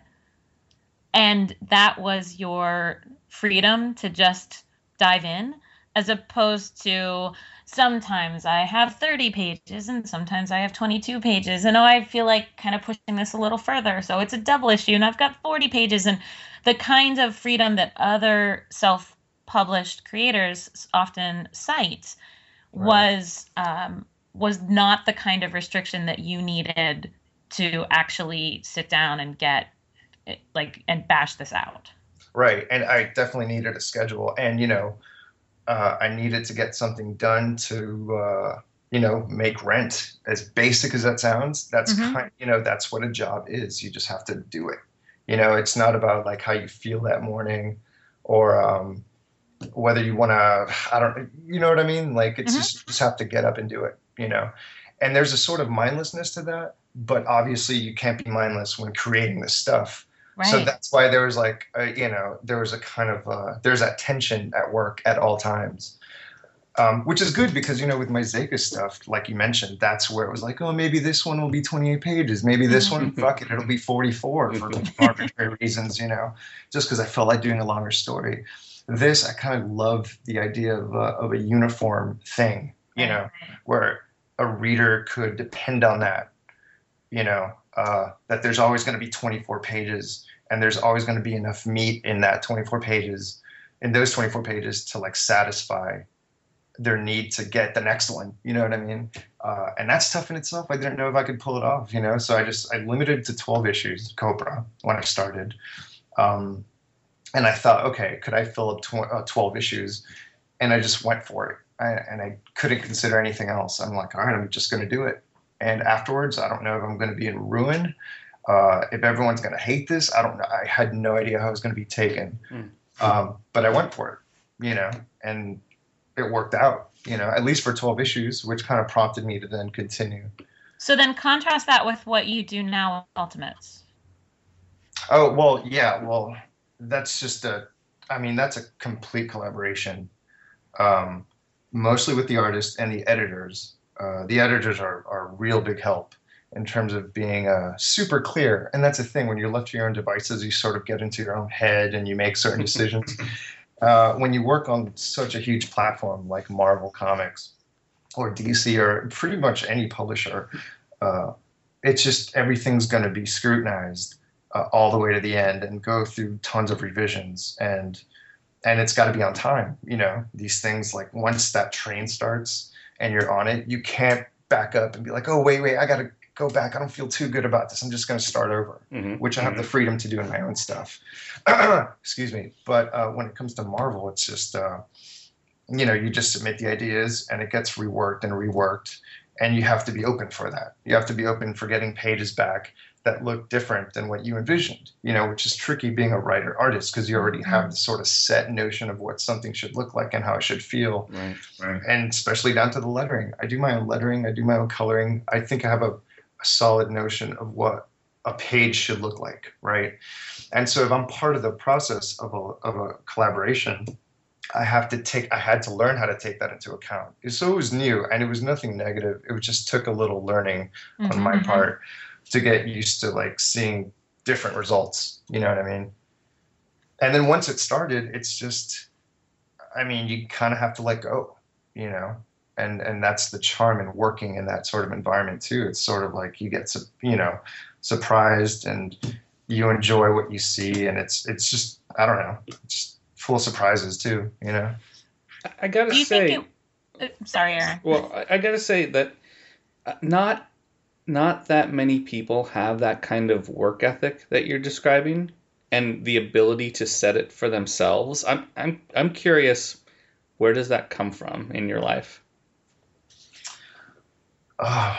and that was your freedom to just dive in, as opposed to sometimes I have thirty pages and sometimes I have twenty-two pages, and oh, I feel like kind of pushing this a little further, so it's a double issue and I've got forty pages. And the kind of freedom that other self-published creators often cite Right. was um, was not the kind of restriction that you needed to actually sit down and get it, like and bash this out. Right. And I definitely needed a schedule. And, you know, uh, I needed to get something done to, uh, you know, make rent. As basic as that sounds, that's Mhm. kind, you know, that's what a job is. You just have to do it. You know, it's not about like how you feel that morning or um, whether you want to, I don't, you know what I mean? Like it's Mhm. just, you just have to get up and do it, you know? And there's a sort of mindlessness to that, but obviously you can't be mindless when creating this stuff. Right. So that's why there was like, a, you know, there was a kind of, uh, there's that tension at work at all times, um, which is good because, you know, with my Zeka stuff, like you mentioned, that's where it was like, oh, maybe this one will be twenty-eight pages. Maybe this one, fuck it, it'll be forty-four for arbitrary reasons, you know, just because I felt like doing a longer story. This, I kind of love the idea of, uh, of a uniform thing, you know, where a reader could depend on that, you know, uh, that there's always going to be twenty-four pages and there's always going to be enough meat in that twenty-four pages, in those twenty-four pages to like satisfy their need to get the next one. You know what I mean? Uh, and that's tough in itself. I didn't know if I could pull it off, you know? So I just, I limited to twelve issues, Cobra, when I started. Um, and I thought, okay, could I fill up tw- uh, twelve issues? And I just went for it. I, and I couldn't consider anything else. I'm like, all right, I'm just going to do it. And afterwards, I don't know if I'm going to be in ruin, uh, if everyone's going to hate this. I don't know. I had no idea how it was going to be taken. Mm. Um, but I went for it, you know, and it worked out, you know, at least for twelve issues, which kind of prompted me to then continue. So then contrast that with what you do now with Ultimates. Oh, well, yeah, well, that's just a, I mean, that's a complete collaboration, um, mostly with the artist and the editors. Uh, the editors are, are a real big help in terms of being uh, super clear. And that's the thing, when you're left to your own devices, you sort of get into your own head and you make certain decisions. Uh, when you work on such a huge platform like Marvel Comics or D C or pretty much any publisher, uh, it's just everything's going to be scrutinized uh, all the way to the end and go through tons of revisions, and and it's got to be on time. You know, these things, like once that train starts and you're on it, you can't back up and be like, oh wait, wait, I got to go back. I don't feel too good about this. I'm just going to start over, Mm-hmm. which I have Mm-hmm. the freedom to do in my own stuff. Excuse me. But uh, when it comes to Marvel, it's just, uh, you know, you just submit the ideas and it gets reworked and reworked. And you have to be open for that. You have to be open for getting pages back that look different than what you envisioned, you know, which is tricky being a writer artist because you already have this sort of set notion of what something should look like and how it should feel. Right, right. And especially down to the lettering. I do my own lettering. I do my own coloring. I think I have a, a solid notion of what a page should look like, right? And so if I'm part of the process of a, of a collaboration, I have to take, I had to learn how to take that into account. So it was new and it was nothing negative. It just took a little learning Mm-hmm. on my part to get used to like seeing different results. You know what I mean? And then once it started, it's just, I mean, you kind of have to let go, you know, and, and that's the charm in working in that sort of environment too. It's sort of like you get, su- you know, surprised and you enjoy what you see. And it's, it's just, I don't know, it's just full of surprises too, you know? I gotta Do you say, think it? uh, Sorry, Aaron. well, I, I gotta say that uh, not not that many people have that kind of work ethic that you're describing and the ability to set it for themselves. I'm I'm I'm curious, where does that come from in your life? Oh.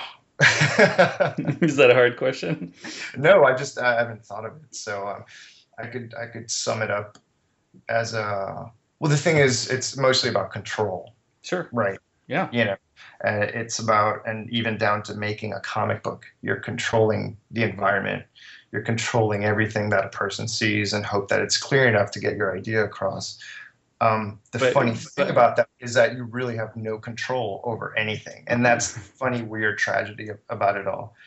Is that a hard question? No, I just, I haven't thought of it. So um, I could, I could sum it up as a, well, the thing is, it's mostly about control, Sure. right? Yeah. You know, uh, it's about, and even down to making a comic book, you're controlling the environment. You're controlling everything that a person sees and hope that it's clear enough to get your idea across. Um, the But- funny but- thing about that is that you really have no control over anything. And that's the funny, weird tragedy of- about it all.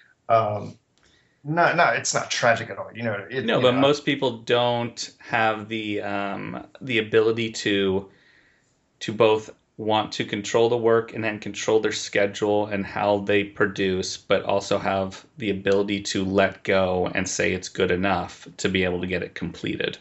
Um, not, not, it's not tragic at all. You know, it, No, you but know, most people don't have the um, the ability to to both want to control the work and then control their schedule and how they produce, but also have the ability to let go and say it's good enough to be able to get it completed.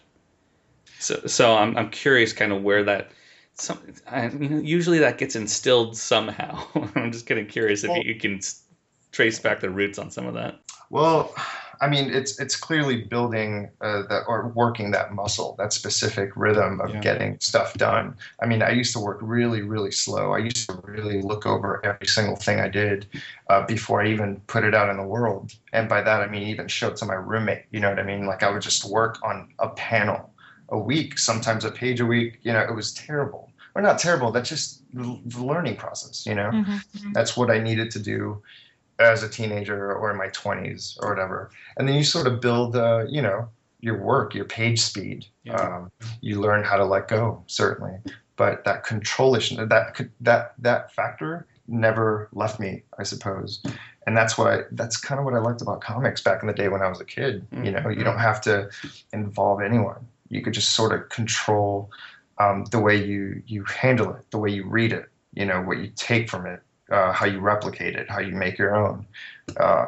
So, so I'm I'm curious, kind of where that. Some, I, you know, usually that gets instilled somehow. I'm just kind of curious if Well- you, you can s- trace back the roots on some of that. Well, I mean, it's it's clearly building uh, that or working that muscle, that specific rhythm of Yeah. getting stuff done. I mean, I used to work really, really slow. I used to really look over every single thing I did uh, before I even put it out in the world. And by that, I mean even show it to my roommate. You know what I mean? Like I would just work on a panel a week, sometimes a page a week. You know, it was terrible. Or not terrible. That's just the, the learning process. You know, Mm-hmm. that's what I needed to do as a teenager or in my twenties or whatever. And then you sort of build, uh, you know, your work, your page speed. Yeah. Um, you learn how to let go, certainly. But that controlation, that that that factor never left me, I suppose. And that's why that's kind of what I liked about comics back in the day when I was a kid. You know, you don't have to involve anyone. You could just sort of control um, the way you you handle it, the way you read it, you know, what you take from it. Uh, how you replicate it, how you make your own, uh,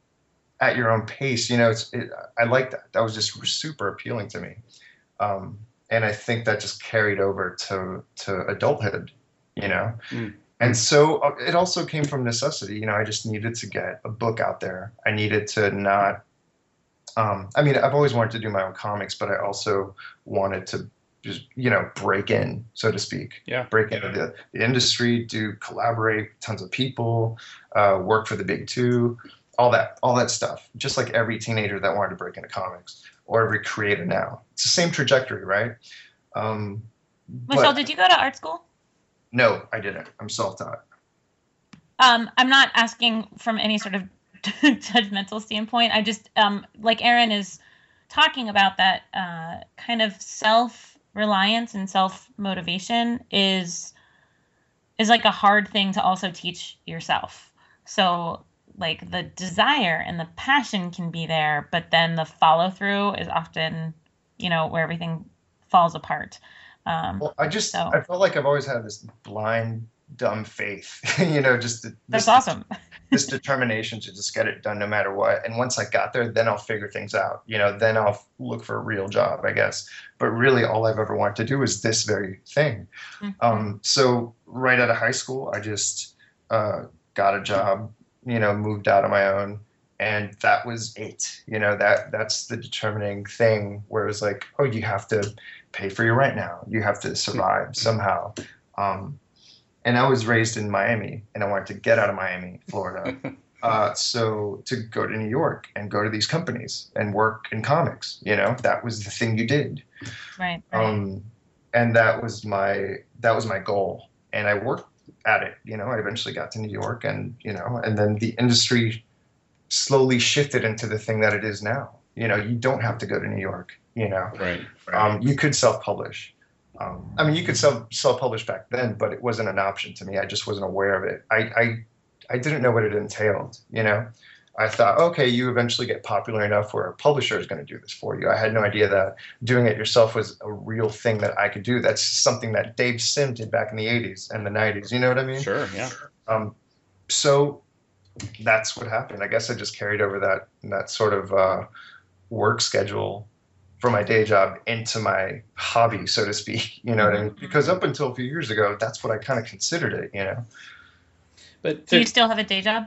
at your own pace. You know, it's. It, I like that. That was just super appealing to me, um, and I think that just carried over to to adulthood. You know, Mm. and so uh, it also came from necessity. You know, I just needed to get a book out there. I needed to not. Um, I mean, I've always wanted to do my own comics, but I also wanted to just, you know, break in, so to speak. Yeah. Break into the, the industry, do collaborate with tons of people, uh, work for the big two, all that, all that stuff. Just like every teenager that wanted to break into comics, or every creator now. It's the same trajectory, right? Um, Michelle, but- did you go to art school? No, I didn't. I'm self-taught. Um, I'm not asking from any sort of judgmental standpoint. I just um, like Aaron is talking about that uh, kind of self-reliance and self-motivation is is like a hard thing to also teach yourself. So like the desire and the passion can be there, but then the follow-through is often, you know, where everything falls apart. Um, well, I just so. I felt like I've always had this blind, dumb faith, you know, just this, That's awesome. this determination to just get it done no matter what. And once I got there, then I'll figure things out. You know, then I'll look for a real job, I guess. But really, all I've ever wanted to do is this very thing. Mm-hmm. Um, so right out of high school, I just uh, got a job, you know, moved out on my own. And that was it. You know, that that's the determining thing where it was like, oh, you have to pay for your rent now. You have to survive somehow. Um, and I was raised in Miami, and I wanted to get out of Miami, Florida. Uh, so to go to New York and go to these companies and work in comics, you know, that was the thing you did. Right. right. Um, and that was my that was my goal. And I worked at it. You know, I eventually got to New York, and you know, and then the industry slowly shifted into the thing that it is now. You know, you don't have to go to New York, you know. Right. right. Um, you could self-publish. Um, I mean, you could self, self-publish back then, but it wasn't an option to me. I just wasn't aware of it. I, I, I didn't know what it entailed, you know. I thought, okay, you eventually get popular enough where a publisher is going to do this for you. I had no idea that doing it yourself was a real thing that I could do. That's something that Dave Sim did back in the eighties and the nineties. You know what I mean? Sure, yeah. Um, so that's what happened. I guess I just carried over that that sort of uh, work schedule for my day job into my hobby, so to speak. You know what I mean? Because up until a few years ago, that's what I kind of considered it, you know? But do you still have a day job?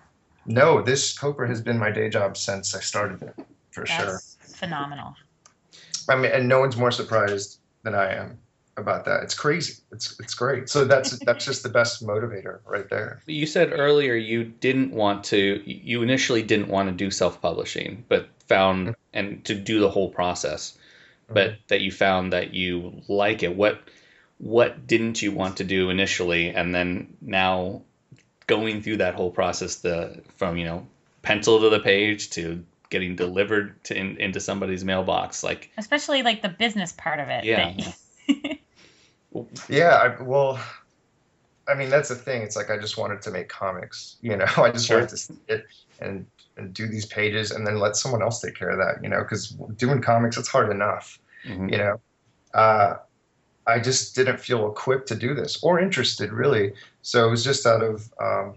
No, this Copra has been my day job since I started it, for that's sure. Phenomenal. I mean, and no one's more surprised than I am about that. It's crazy. It's it's great. So that's that's just the best motivator right there. You said earlier you didn't want to, you initially didn't want to do self-publishing, but found, mm-hmm. and to do the whole process, but mm-hmm. that you found that you like it. What what didn't you want to do initially, and then now going through that whole process, the from you know pencil to the page to getting delivered to in, into somebody's mailbox, like especially like the business part of it. Yeah. yeah. I, well, I mean that's the thing. It's like I just wanted to make comics. You know, I just sure. wanted to sit and and do these pages and then let someone else take care of that. You know, because doing comics, it's hard enough. Mm-hmm. You know. Uh, I just didn't feel equipped to do this or interested really. So it was just out of, um,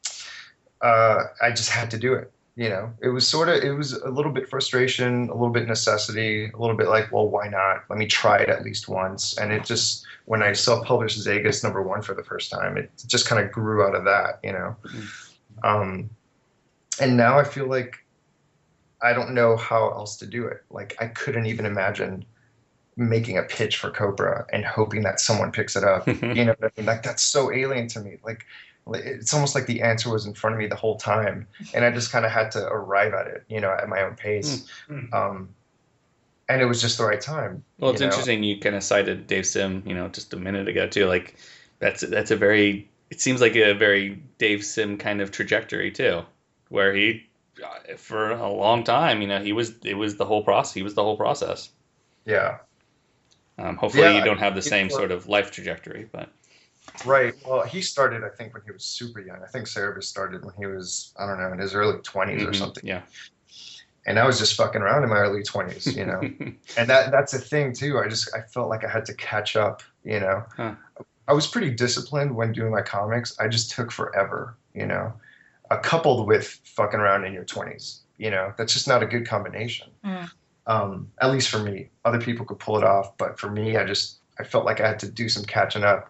uh, I just had to do it. You know, it was sort of, it was a little bit frustration, a little bit necessity, a little bit like, well, why not? Let me try it at least once. And it just, when I self-published Zegas number one for the first time, it just kind of grew out of that, you know? Mm-hmm. Um, and now I feel like I don't know how else to do it. Like I couldn't even imagine making a pitch for Copra and hoping that someone picks it up. You know what I mean? Like that's so alien to me. Like it's almost like the answer was in front of me the whole time, and I just kind of had to arrive at it, you know, at my own pace. Mm-hmm. Um, and it was just the right time. Well, it's you know? interesting. You kind of cited Dave Sim, you know, just a minute ago too. Like that's that's a very. It seems like a very Dave Sim kind of trajectory too, where he, for a long time, you know, he was it was the whole process. He was the whole process. Yeah. Um, hopefully yeah, you don't have the same was, sort of life trajectory, but right. Well, he started, I think, when he was super young. I think Cerebus started when he was, I don't know, in his early twenties mm-hmm. or something. Yeah. And I was just fucking around in my early twenties, you know. And that that's a thing too. I just I felt like I had to catch up, you know. Huh. I was pretty disciplined when doing my comics. I just took forever, you know. Uh, coupled with fucking around in your twenties, you know. That's just not a good combination. Mm. Um, at least for me. Other people could pull it off, but for me, I just I felt like I had to do some catching up,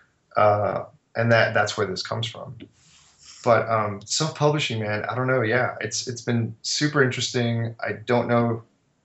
uh, and that that's where this comes from. But um, self-publishing, man, I don't know. Yeah, it's it's been super interesting. I don't know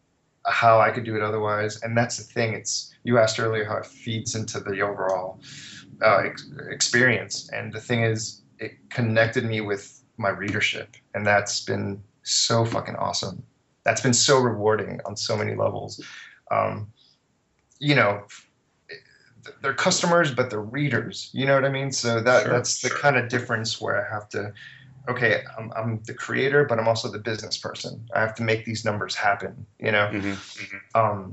how I could do it otherwise, and that's the thing. It's you asked earlier how it feeds into the overall uh, ex- experience, and the thing is, it connected me with my readership, and that's been so fucking awesome. That's been so rewarding on so many levels. Um, you know, they're customers, but they're readers. You know what I mean? So that sure, that's the sure. kind of difference where I have to okay, I'm, I'm the creator, but I'm also the business person. I have to make these numbers happen, you know? Mm-hmm. Um,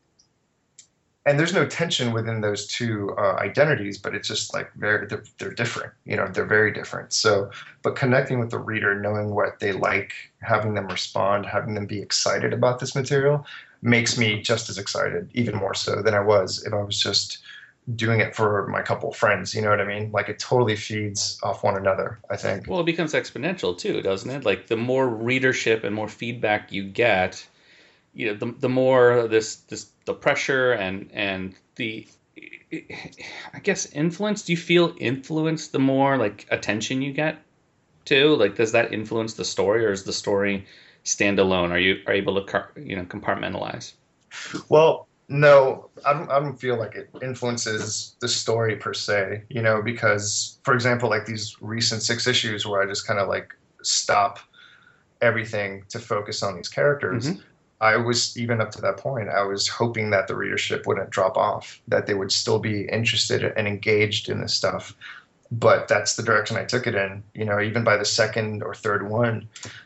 and there's no tension within those two uh, identities, but it's just like very, they're, they're different, you know, they're very different. So, but connecting with the reader, knowing what they like, having them respond, having them be excited about this material makes me just as excited, even more so than I was if I was just doing it for my couple of friends. You know what I mean? Like it totally feeds off one another, I think. Well, it becomes exponential too, doesn't it? Like the more readership and more feedback you get, you know, the the more this this the pressure and and the I guess influence. Do you feel influenced the more like attention you get too? Like does that influence the story, or is the story stand alone? Are you are able to you know compartmentalize? Well, no, I don't, I don't feel like it influences the story per se, you know, because, for example, like these recent six issues where I just kind of like stop everything to focus on these characters, Mm-hmm. I was, even up to that point, I was hoping that the readership wouldn't drop off, that they would still be interested and engaged in this stuff. But that's the direction I took it in, you know, even by the second or third one.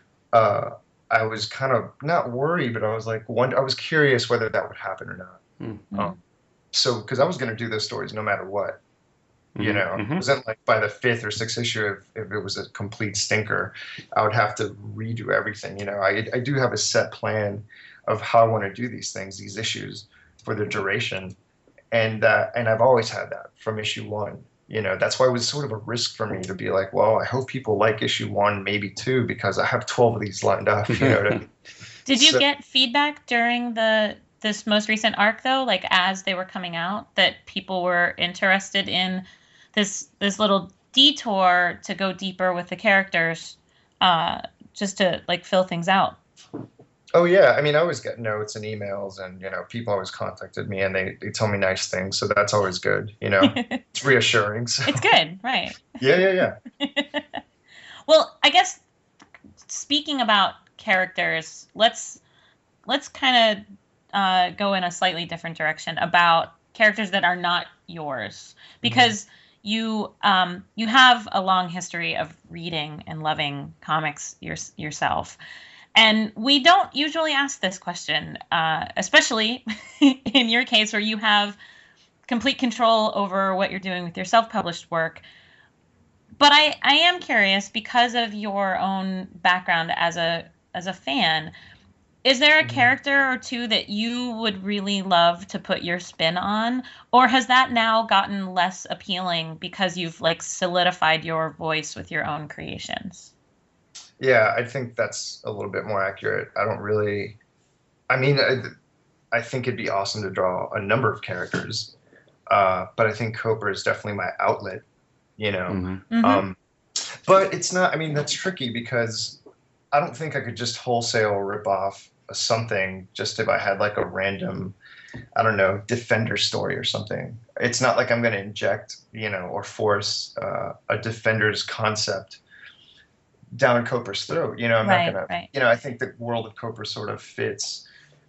Uh, I was kind of not worried, but I was like, one, I was curious whether that would happen or not. Mm-hmm. Um, so, because I was going to do those stories no matter what, you know, Mm-hmm. it wasn't like by the fifth or sixth issue, if, if it was a complete stinker, I would have to redo everything. You know, I, I do have a set plan of how I want to do these things, these issues for their duration. And, uh, and I've always had that from issue one. You know, that's why it was sort of a risk for me to be like, well, I hope people like issue one, maybe two, because I have twelve of these lined up. You know what I mean? Did you So- get feedback during the this most recent arc though, like as they were coming out, that people were interested in this this little detour to go deeper with the characters, uh, just to like fill things out? Oh yeah, I mean, I always get notes and emails, and you know, people always contacted me, and they, they tell me nice things, so that's always good. You know, it's reassuring. So. It's good, right? Yeah, yeah, yeah. Well, I guess speaking about characters, let's let's kind of uh, go in a slightly different direction about characters that are not yours, because mm-hmm. you um, you have a long history of reading and loving comics your, yourself. And we don't usually ask this question, uh, especially in your case where you have complete control over what you're doing with your self-published work. But I, I am curious, because of your own background as a as a fan, is there a character or two that you would really love to put your spin on? Or has that now gotten less appealing because you've like solidified your voice with your own creations? Yeah, I think that's a little bit more accurate. I don't really, I mean, I, I think it'd be awesome to draw a number of characters, uh, but I think Coper is definitely my outlet, you know. Mm-hmm. Mm-hmm. Um, but it's not, I mean, that's tricky because I don't think I could just wholesale rip off something just if I had like a random, I don't know, Defender story or something. It's not like I'm going to inject, you know, or force uh, a Defender's concept down Coper's throat. You know, I'm right, not gonna. Right. You know, I think the world of Coper sort of fits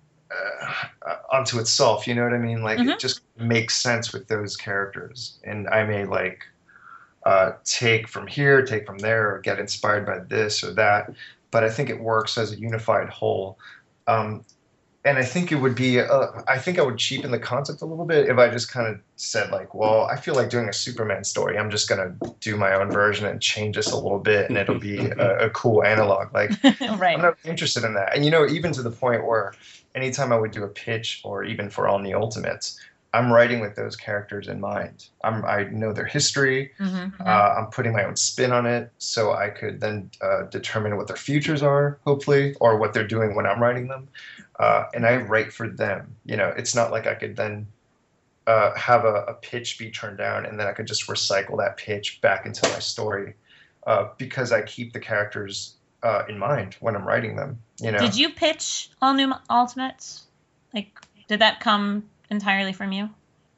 uh, onto itself. You know what I mean? Like mm-hmm. It just makes sense with those characters, and I may like uh, take from here, take from there, or get inspired by this or that. But I think it works as a unified whole. Um, And I think it would be, uh, I think I would cheapen the concept a little bit if I just kind of said like, well, I feel like doing a Superman story. I'm just going to do my own version and change this a little bit, and it'll be a, a cool analog. Like, right. I'm not interested in that. And, you know, even to the point where anytime I would do a pitch, or even for All New Ultimates, I'm writing with those characters in mind. I'm, I know their history. Mm-hmm. Uh, I'm putting my own spin on it, so I could then uh, determine what their futures are, hopefully, or what they're doing when I'm writing them. Uh, and I write for them. You know, it's not like I could then uh, have a, a pitch be turned down and then I could just recycle that pitch back into my story, uh, because I keep the characters uh, in mind when I'm writing them. You know. Did you pitch All New Ultimates? Like, did that come entirely from you?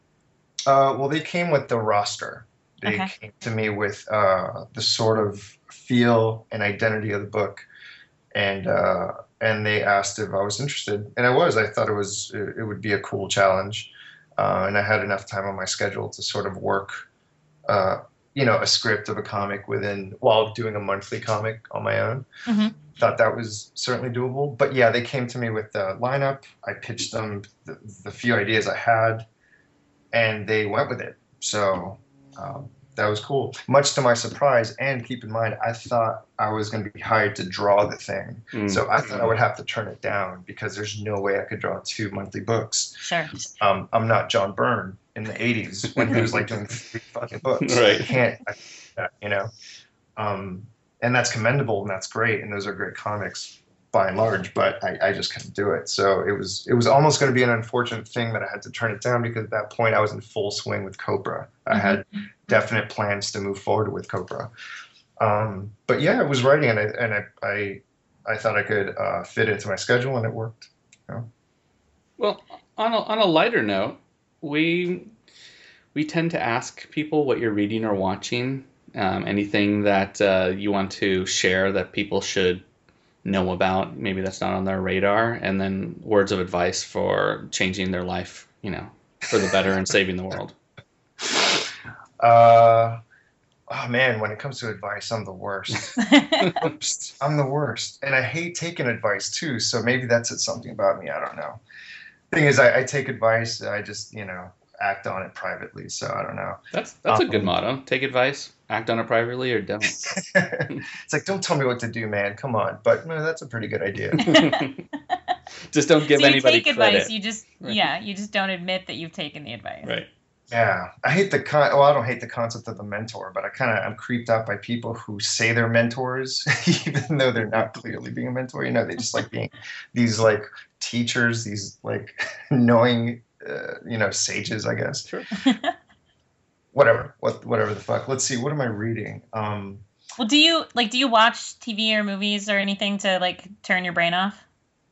Uh, well, they came with the roster. They okay. came to me with uh, the sort of feel and identity of the book, and uh, and they asked if I was interested, and I was. I thought it was it would be a cool challenge, uh, and I had enough time on my schedule to sort of work uh, you know, a script of a comic within while doing a monthly comic on my own. Mm-hmm. Thought that was certainly doable. But yeah, they came to me with the lineup. I pitched them the, the few ideas I had, and they went with it. So um, that was cool. Much to my surprise, and keep in mind, I thought I was going to be hired to draw the thing. Mm. So I thought I would have to turn it down because there's no way I could draw two monthly books. Sure. Um, I'm not John Byrne in the eighties when he was like doing three fucking books. Right. I can't, I, you know. Um, and that's commendable and that's great, and those are great comics by and large, but I, I just couldn't do it. So it was it was almost going to be an unfortunate thing that I had to turn it down, because at that point I was in full swing with Cobra. I mm-hmm. had definite plans to move forward with Cobra. Um, but yeah, I was writing, and I and I I, I thought I could uh, fit into my schedule, and it worked. You know? Well, on a, on a lighter note, we we tend to ask people what you're reading or watching. Um, anything that uh, you want to share that people should know about, maybe that's not on their radar, and then words of advice for changing their life, you know, for the better and saving the world. Uh, oh man, when it comes to advice, I'm the worst. I'm the worst, and I hate taking advice too. So maybe that said something about me. I don't know. Thing is, I, I take advice. I just, you know, act on it privately. So I don't know. That's that's um, a good um, motto. Take advice, act on it privately, or don't. It's like, don't tell me what to do, man. Come on. But no, that's a pretty good idea. Just don't give so you anybody take credit. Advice, you just right. yeah, you just don't admit that you've taken the advice. Right. Yeah, I hate the con. Well, I don't hate the concept of the mentor, but I kind of I'm creeped out by people who say they're mentors, even though they're not clearly being a mentor. You know, they just like being these like teachers, these like knowing, uh, you know, sages, I guess. Sure. Whatever, what, whatever the fuck. Let's see. What am I reading? Um, well, do you like? Do you watch T V or movies or anything to like turn your brain off?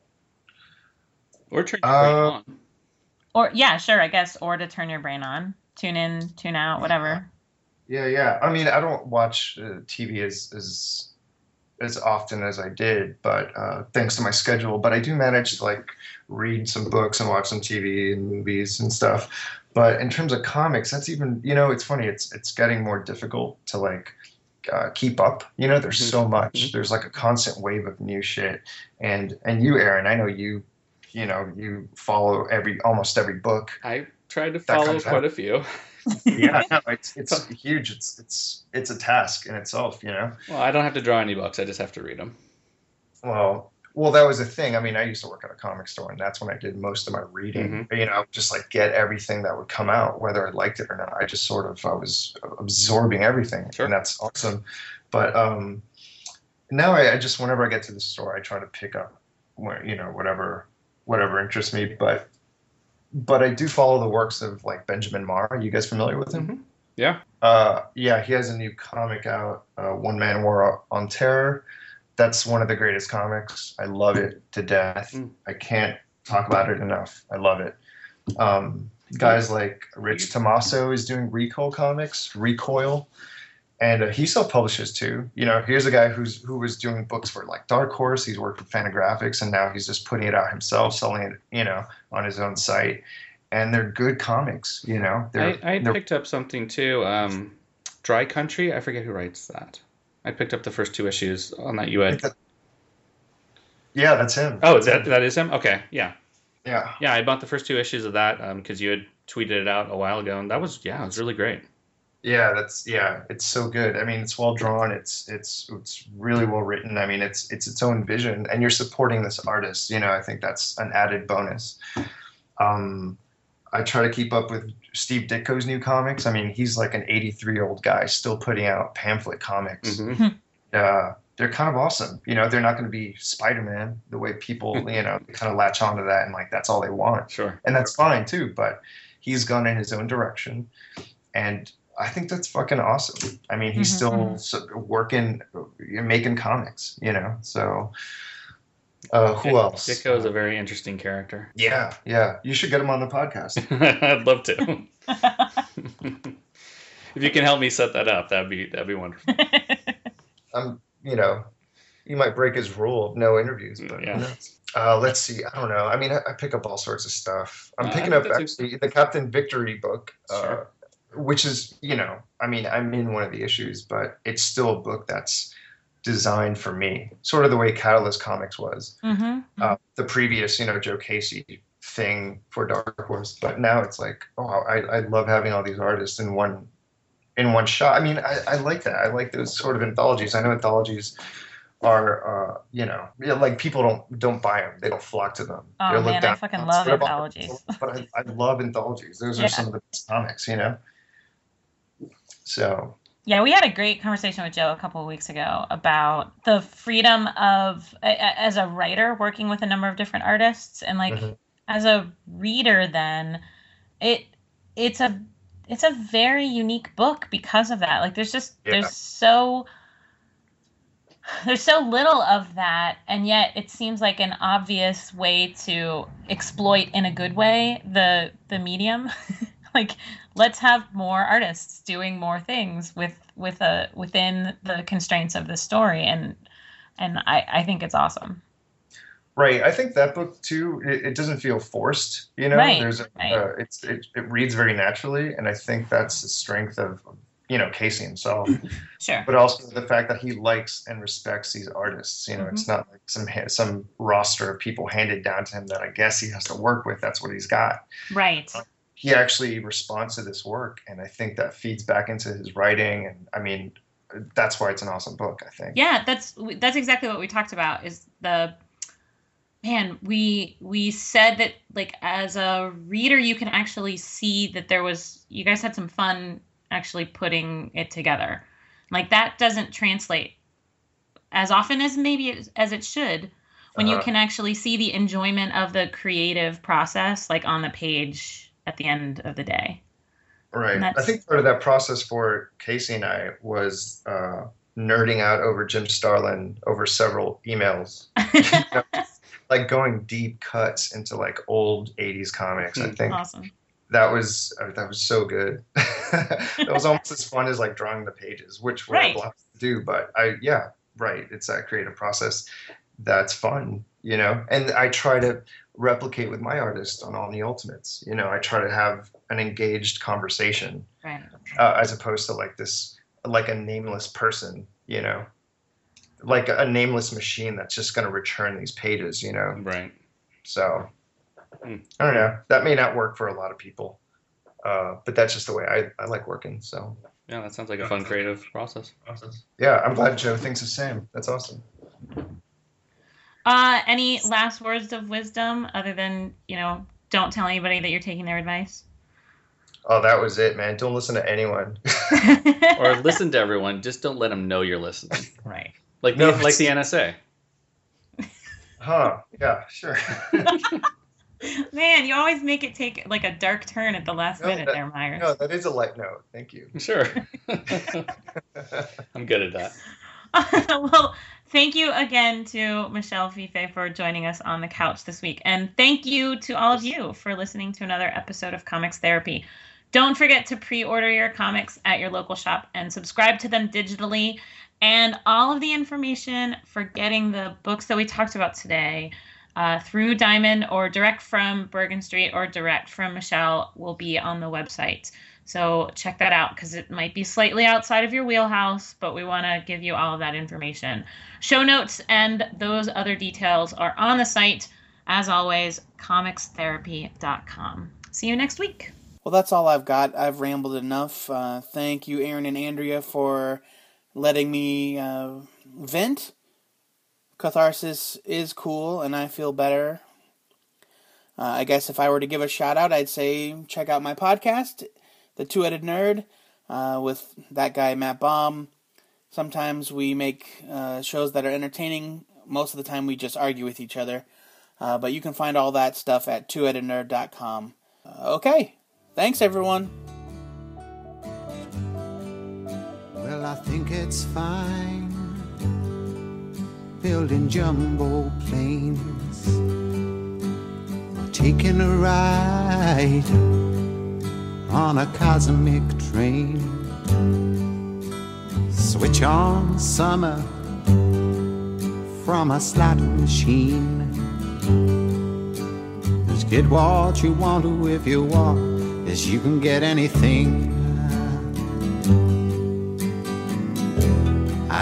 Or turn your uh, brain on. Or yeah, sure, I guess. Or to turn your brain on, tune in, tune out, whatever. Yeah, yeah. I mean, I don't watch uh, T V as as as often as I did, but uh, thanks to my schedule. But I do manage to like read some books and watch some T V and movies and stuff. But in terms of comics, that's even, you know, it's funny. It's it's getting more difficult to like uh, keep up. You know, there's so much. There's like a constant wave of new shit. And and you, Aaron, I know you. You know, you follow every almost every book. I tried to follow quite out. a few. Yeah, no, it's it's huge. It's it's it's a task in itself. You know. Well, I don't have to draw any books. I just have to read them. Well, well, that was the thing. I mean, I used to work at a comic store, and that's when I did most of my reading. Mm-hmm. You know, just like get everything that would come out, whether I liked it or not. I just sort of I was absorbing everything, sure. And that's awesome. But um, now I, I just whenever I get to the store, I try to pick up, you know, whatever. whatever interests me, but but I do follow the works of like Benjamin Marr. Are you guys familiar with him? Mm-hmm. Yeah. Uh, yeah, he has a new comic out, uh, One Man War on Terror. That's one of the greatest comics. I love it to death. Mm. I can't talk about it enough. I love it. Um, guys like Rich Tommaso is doing Recoil comics, Recoil. And uh, he self-publishes too. You know, here's a guy who's who was doing books for like Dark Horse. He's worked with Fantagraphics, and now he's just putting it out himself, selling it, you know, on his own site. And they're good comics. You know, they're, I, I they're... picked up something too. Um, Dry Country. I forget who writes that. I picked up the first two issues on that you had. Yeah, that's him. Oh, that that is him. Okay, yeah. Yeah. Yeah, I bought the first two issues of that because um, you had tweeted it out a while ago, and that was yeah, it was really great. Yeah, that's yeah, it's so good. I mean, it's well drawn. It's it's it's really well written. I mean, it's it's its own vision, and you're supporting this artist. You know, I think that's an added bonus. Um, I try to keep up with Steve Ditko's new comics. I mean, he's like an eighty-three-year-old guy still putting out pamphlet comics. Mm-hmm. Uh, they're kind of awesome. You know, they're not going to be Spider-Man the way people, you know, kind of latch onto that and like that's all they want. Sure, and that's fine too. But he's gone in his own direction, and I think that's fucking awesome. I mean, he's mm-hmm. still working, making comics, you know, so uh, who Dick, else? Ditko is a very interesting character. Yeah, yeah. You should get him on the podcast. I'd love to. If you can help me set that up, that'd be that'd be wonderful. Um, you know, you might break his rule of no interviews, but yeah. Uh, let's see. I don't know. I mean, I, I pick up all sorts of stuff. I'm uh, picking up actually the Captain Victory book. Sure. Uh, which is, you know, I mean, I'm in one of the issues, but it's still a book that's designed for me, sort of the way Catalyst Comics was. Mm-hmm. Uh, the previous, you know, Joe Casey thing for Dark Horse, but now it's like, oh, I, I love having all these artists in one in one shot. I mean, I, I like that. I like those sort of anthologies. I know anthologies are, uh, you know, like people don't don't buy them. They don't flock to them. Oh They're man, I fucking love anthologies. But I, I love anthologies. Those are Yeah. some of the best comics, you know. So Yeah, we had a great conversation with Joe a couple of weeks ago about the freedom of, a- a- as a writer, working with a number of different artists, and like Mhm. as a reader, then it it's a it's a very unique book because of that. Like, there's just Yeah. there's so there's so little of that, and yet it seems like an obvious way to exploit in a good way the the medium. Like, let's have more artists doing more things with with a within the constraints of the story, and and I, I think it's awesome. right, I think that book too. It, it doesn't feel forced, you know. Right, There's a, right. uh, it's it, it reads very naturally, and I think that's the strength of, you know, Casey himself. Sure. But also the fact that he likes and respects these artists. You know, it's not like some ha- some roster of people handed down to him that I guess he has to work with. That's what he's got. Right. He actually responds to this work, and I think that feeds back into his writing. And I mean, that's why it's an awesome book, I think. Yeah, that's that's exactly what we talked about. Is the man we we said that, like, as a reader, you can actually see that there was you guys had some fun actually putting it together. Like, that doesn't translate as often as maybe it, as it should when you Uh-huh. can actually see the enjoyment of the creative process, like, on the page at the end of the day. Right. And I that's- think part of that process for Casey and I was uh, nerding out over Jim Starlin over several emails. You know, like going deep cuts into like old eighties comics. I think Awesome. that was uh, that was so good. That was almost as fun as like drawing the pages, which we're Right. blessed to do. But I, yeah, right. It's that creative process that's fun, you know. And I try to replicate with my artist on All New Ultimates. You know, I try to have an engaged conversation Right. uh, as opposed to like this, like a nameless person, you know, like a nameless machine that's just going to return these pages, you know. Right. So Hmm. I don't know. That may not work for a lot of people, uh, but that's just the way I, I like working. So Yeah, that sounds like a fun creative process. yeah, I'm glad Joe thinks the same. That's awesome. Uh, any last words of wisdom other than, you know, don't tell anybody that you're taking their advice? Oh, that was it, man. Don't listen to anyone. Or listen to everyone, just don't let them know you're listening. Right. Like No, the, like the N S A. Huh? Yeah, sure. Man, you always make it take like a dark turn at the last No, minute that- there, Myers. No, that is a light note. Thank you. Sure. I'm good at that. Well, thank you again to Michelle Fife for joining us on the couch this week. And thank you to all of you for listening to another episode of Comics Therapy. Don't forget to pre-order your comics at your local shop and subscribe to them digitally. And all of the information for getting the books that we talked about today uh, through Diamond or direct from Bergen Street or direct from Michelle will be on the website. So check that out because it might be slightly outside of your wheelhouse, but we want to give you all of that information. Show notes and those other details are on the site. As always, comics therapy dot com. See you next week. Well, that's all I've got. I've rambled enough. Uh, thank you, Aaron and Andrea, for letting me uh, vent. Catharsis is cool, and I feel better. Uh, I guess if I were to give a shout-out, I'd say check out my podcast, The Two-Headed Nerd, uh, with that guy, Matt Baum. Sometimes we make uh, shows that are entertaining. Most of the time we just argue with each other. Uh, but you can find all that stuff at two headed nerd dot com. Uh, okay. Thanks, everyone. Well, I think it's fine building jumbo planes or taking a ride on a cosmic train. Switch on summer from a slot machine. Just get what you want to if you want, as you can get anything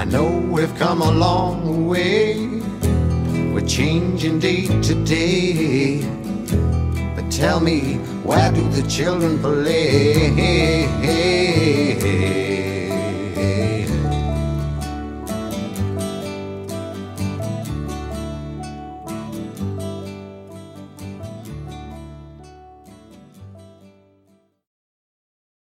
I know we've come a long way. We're changing day to day. But tell me, where do the children play?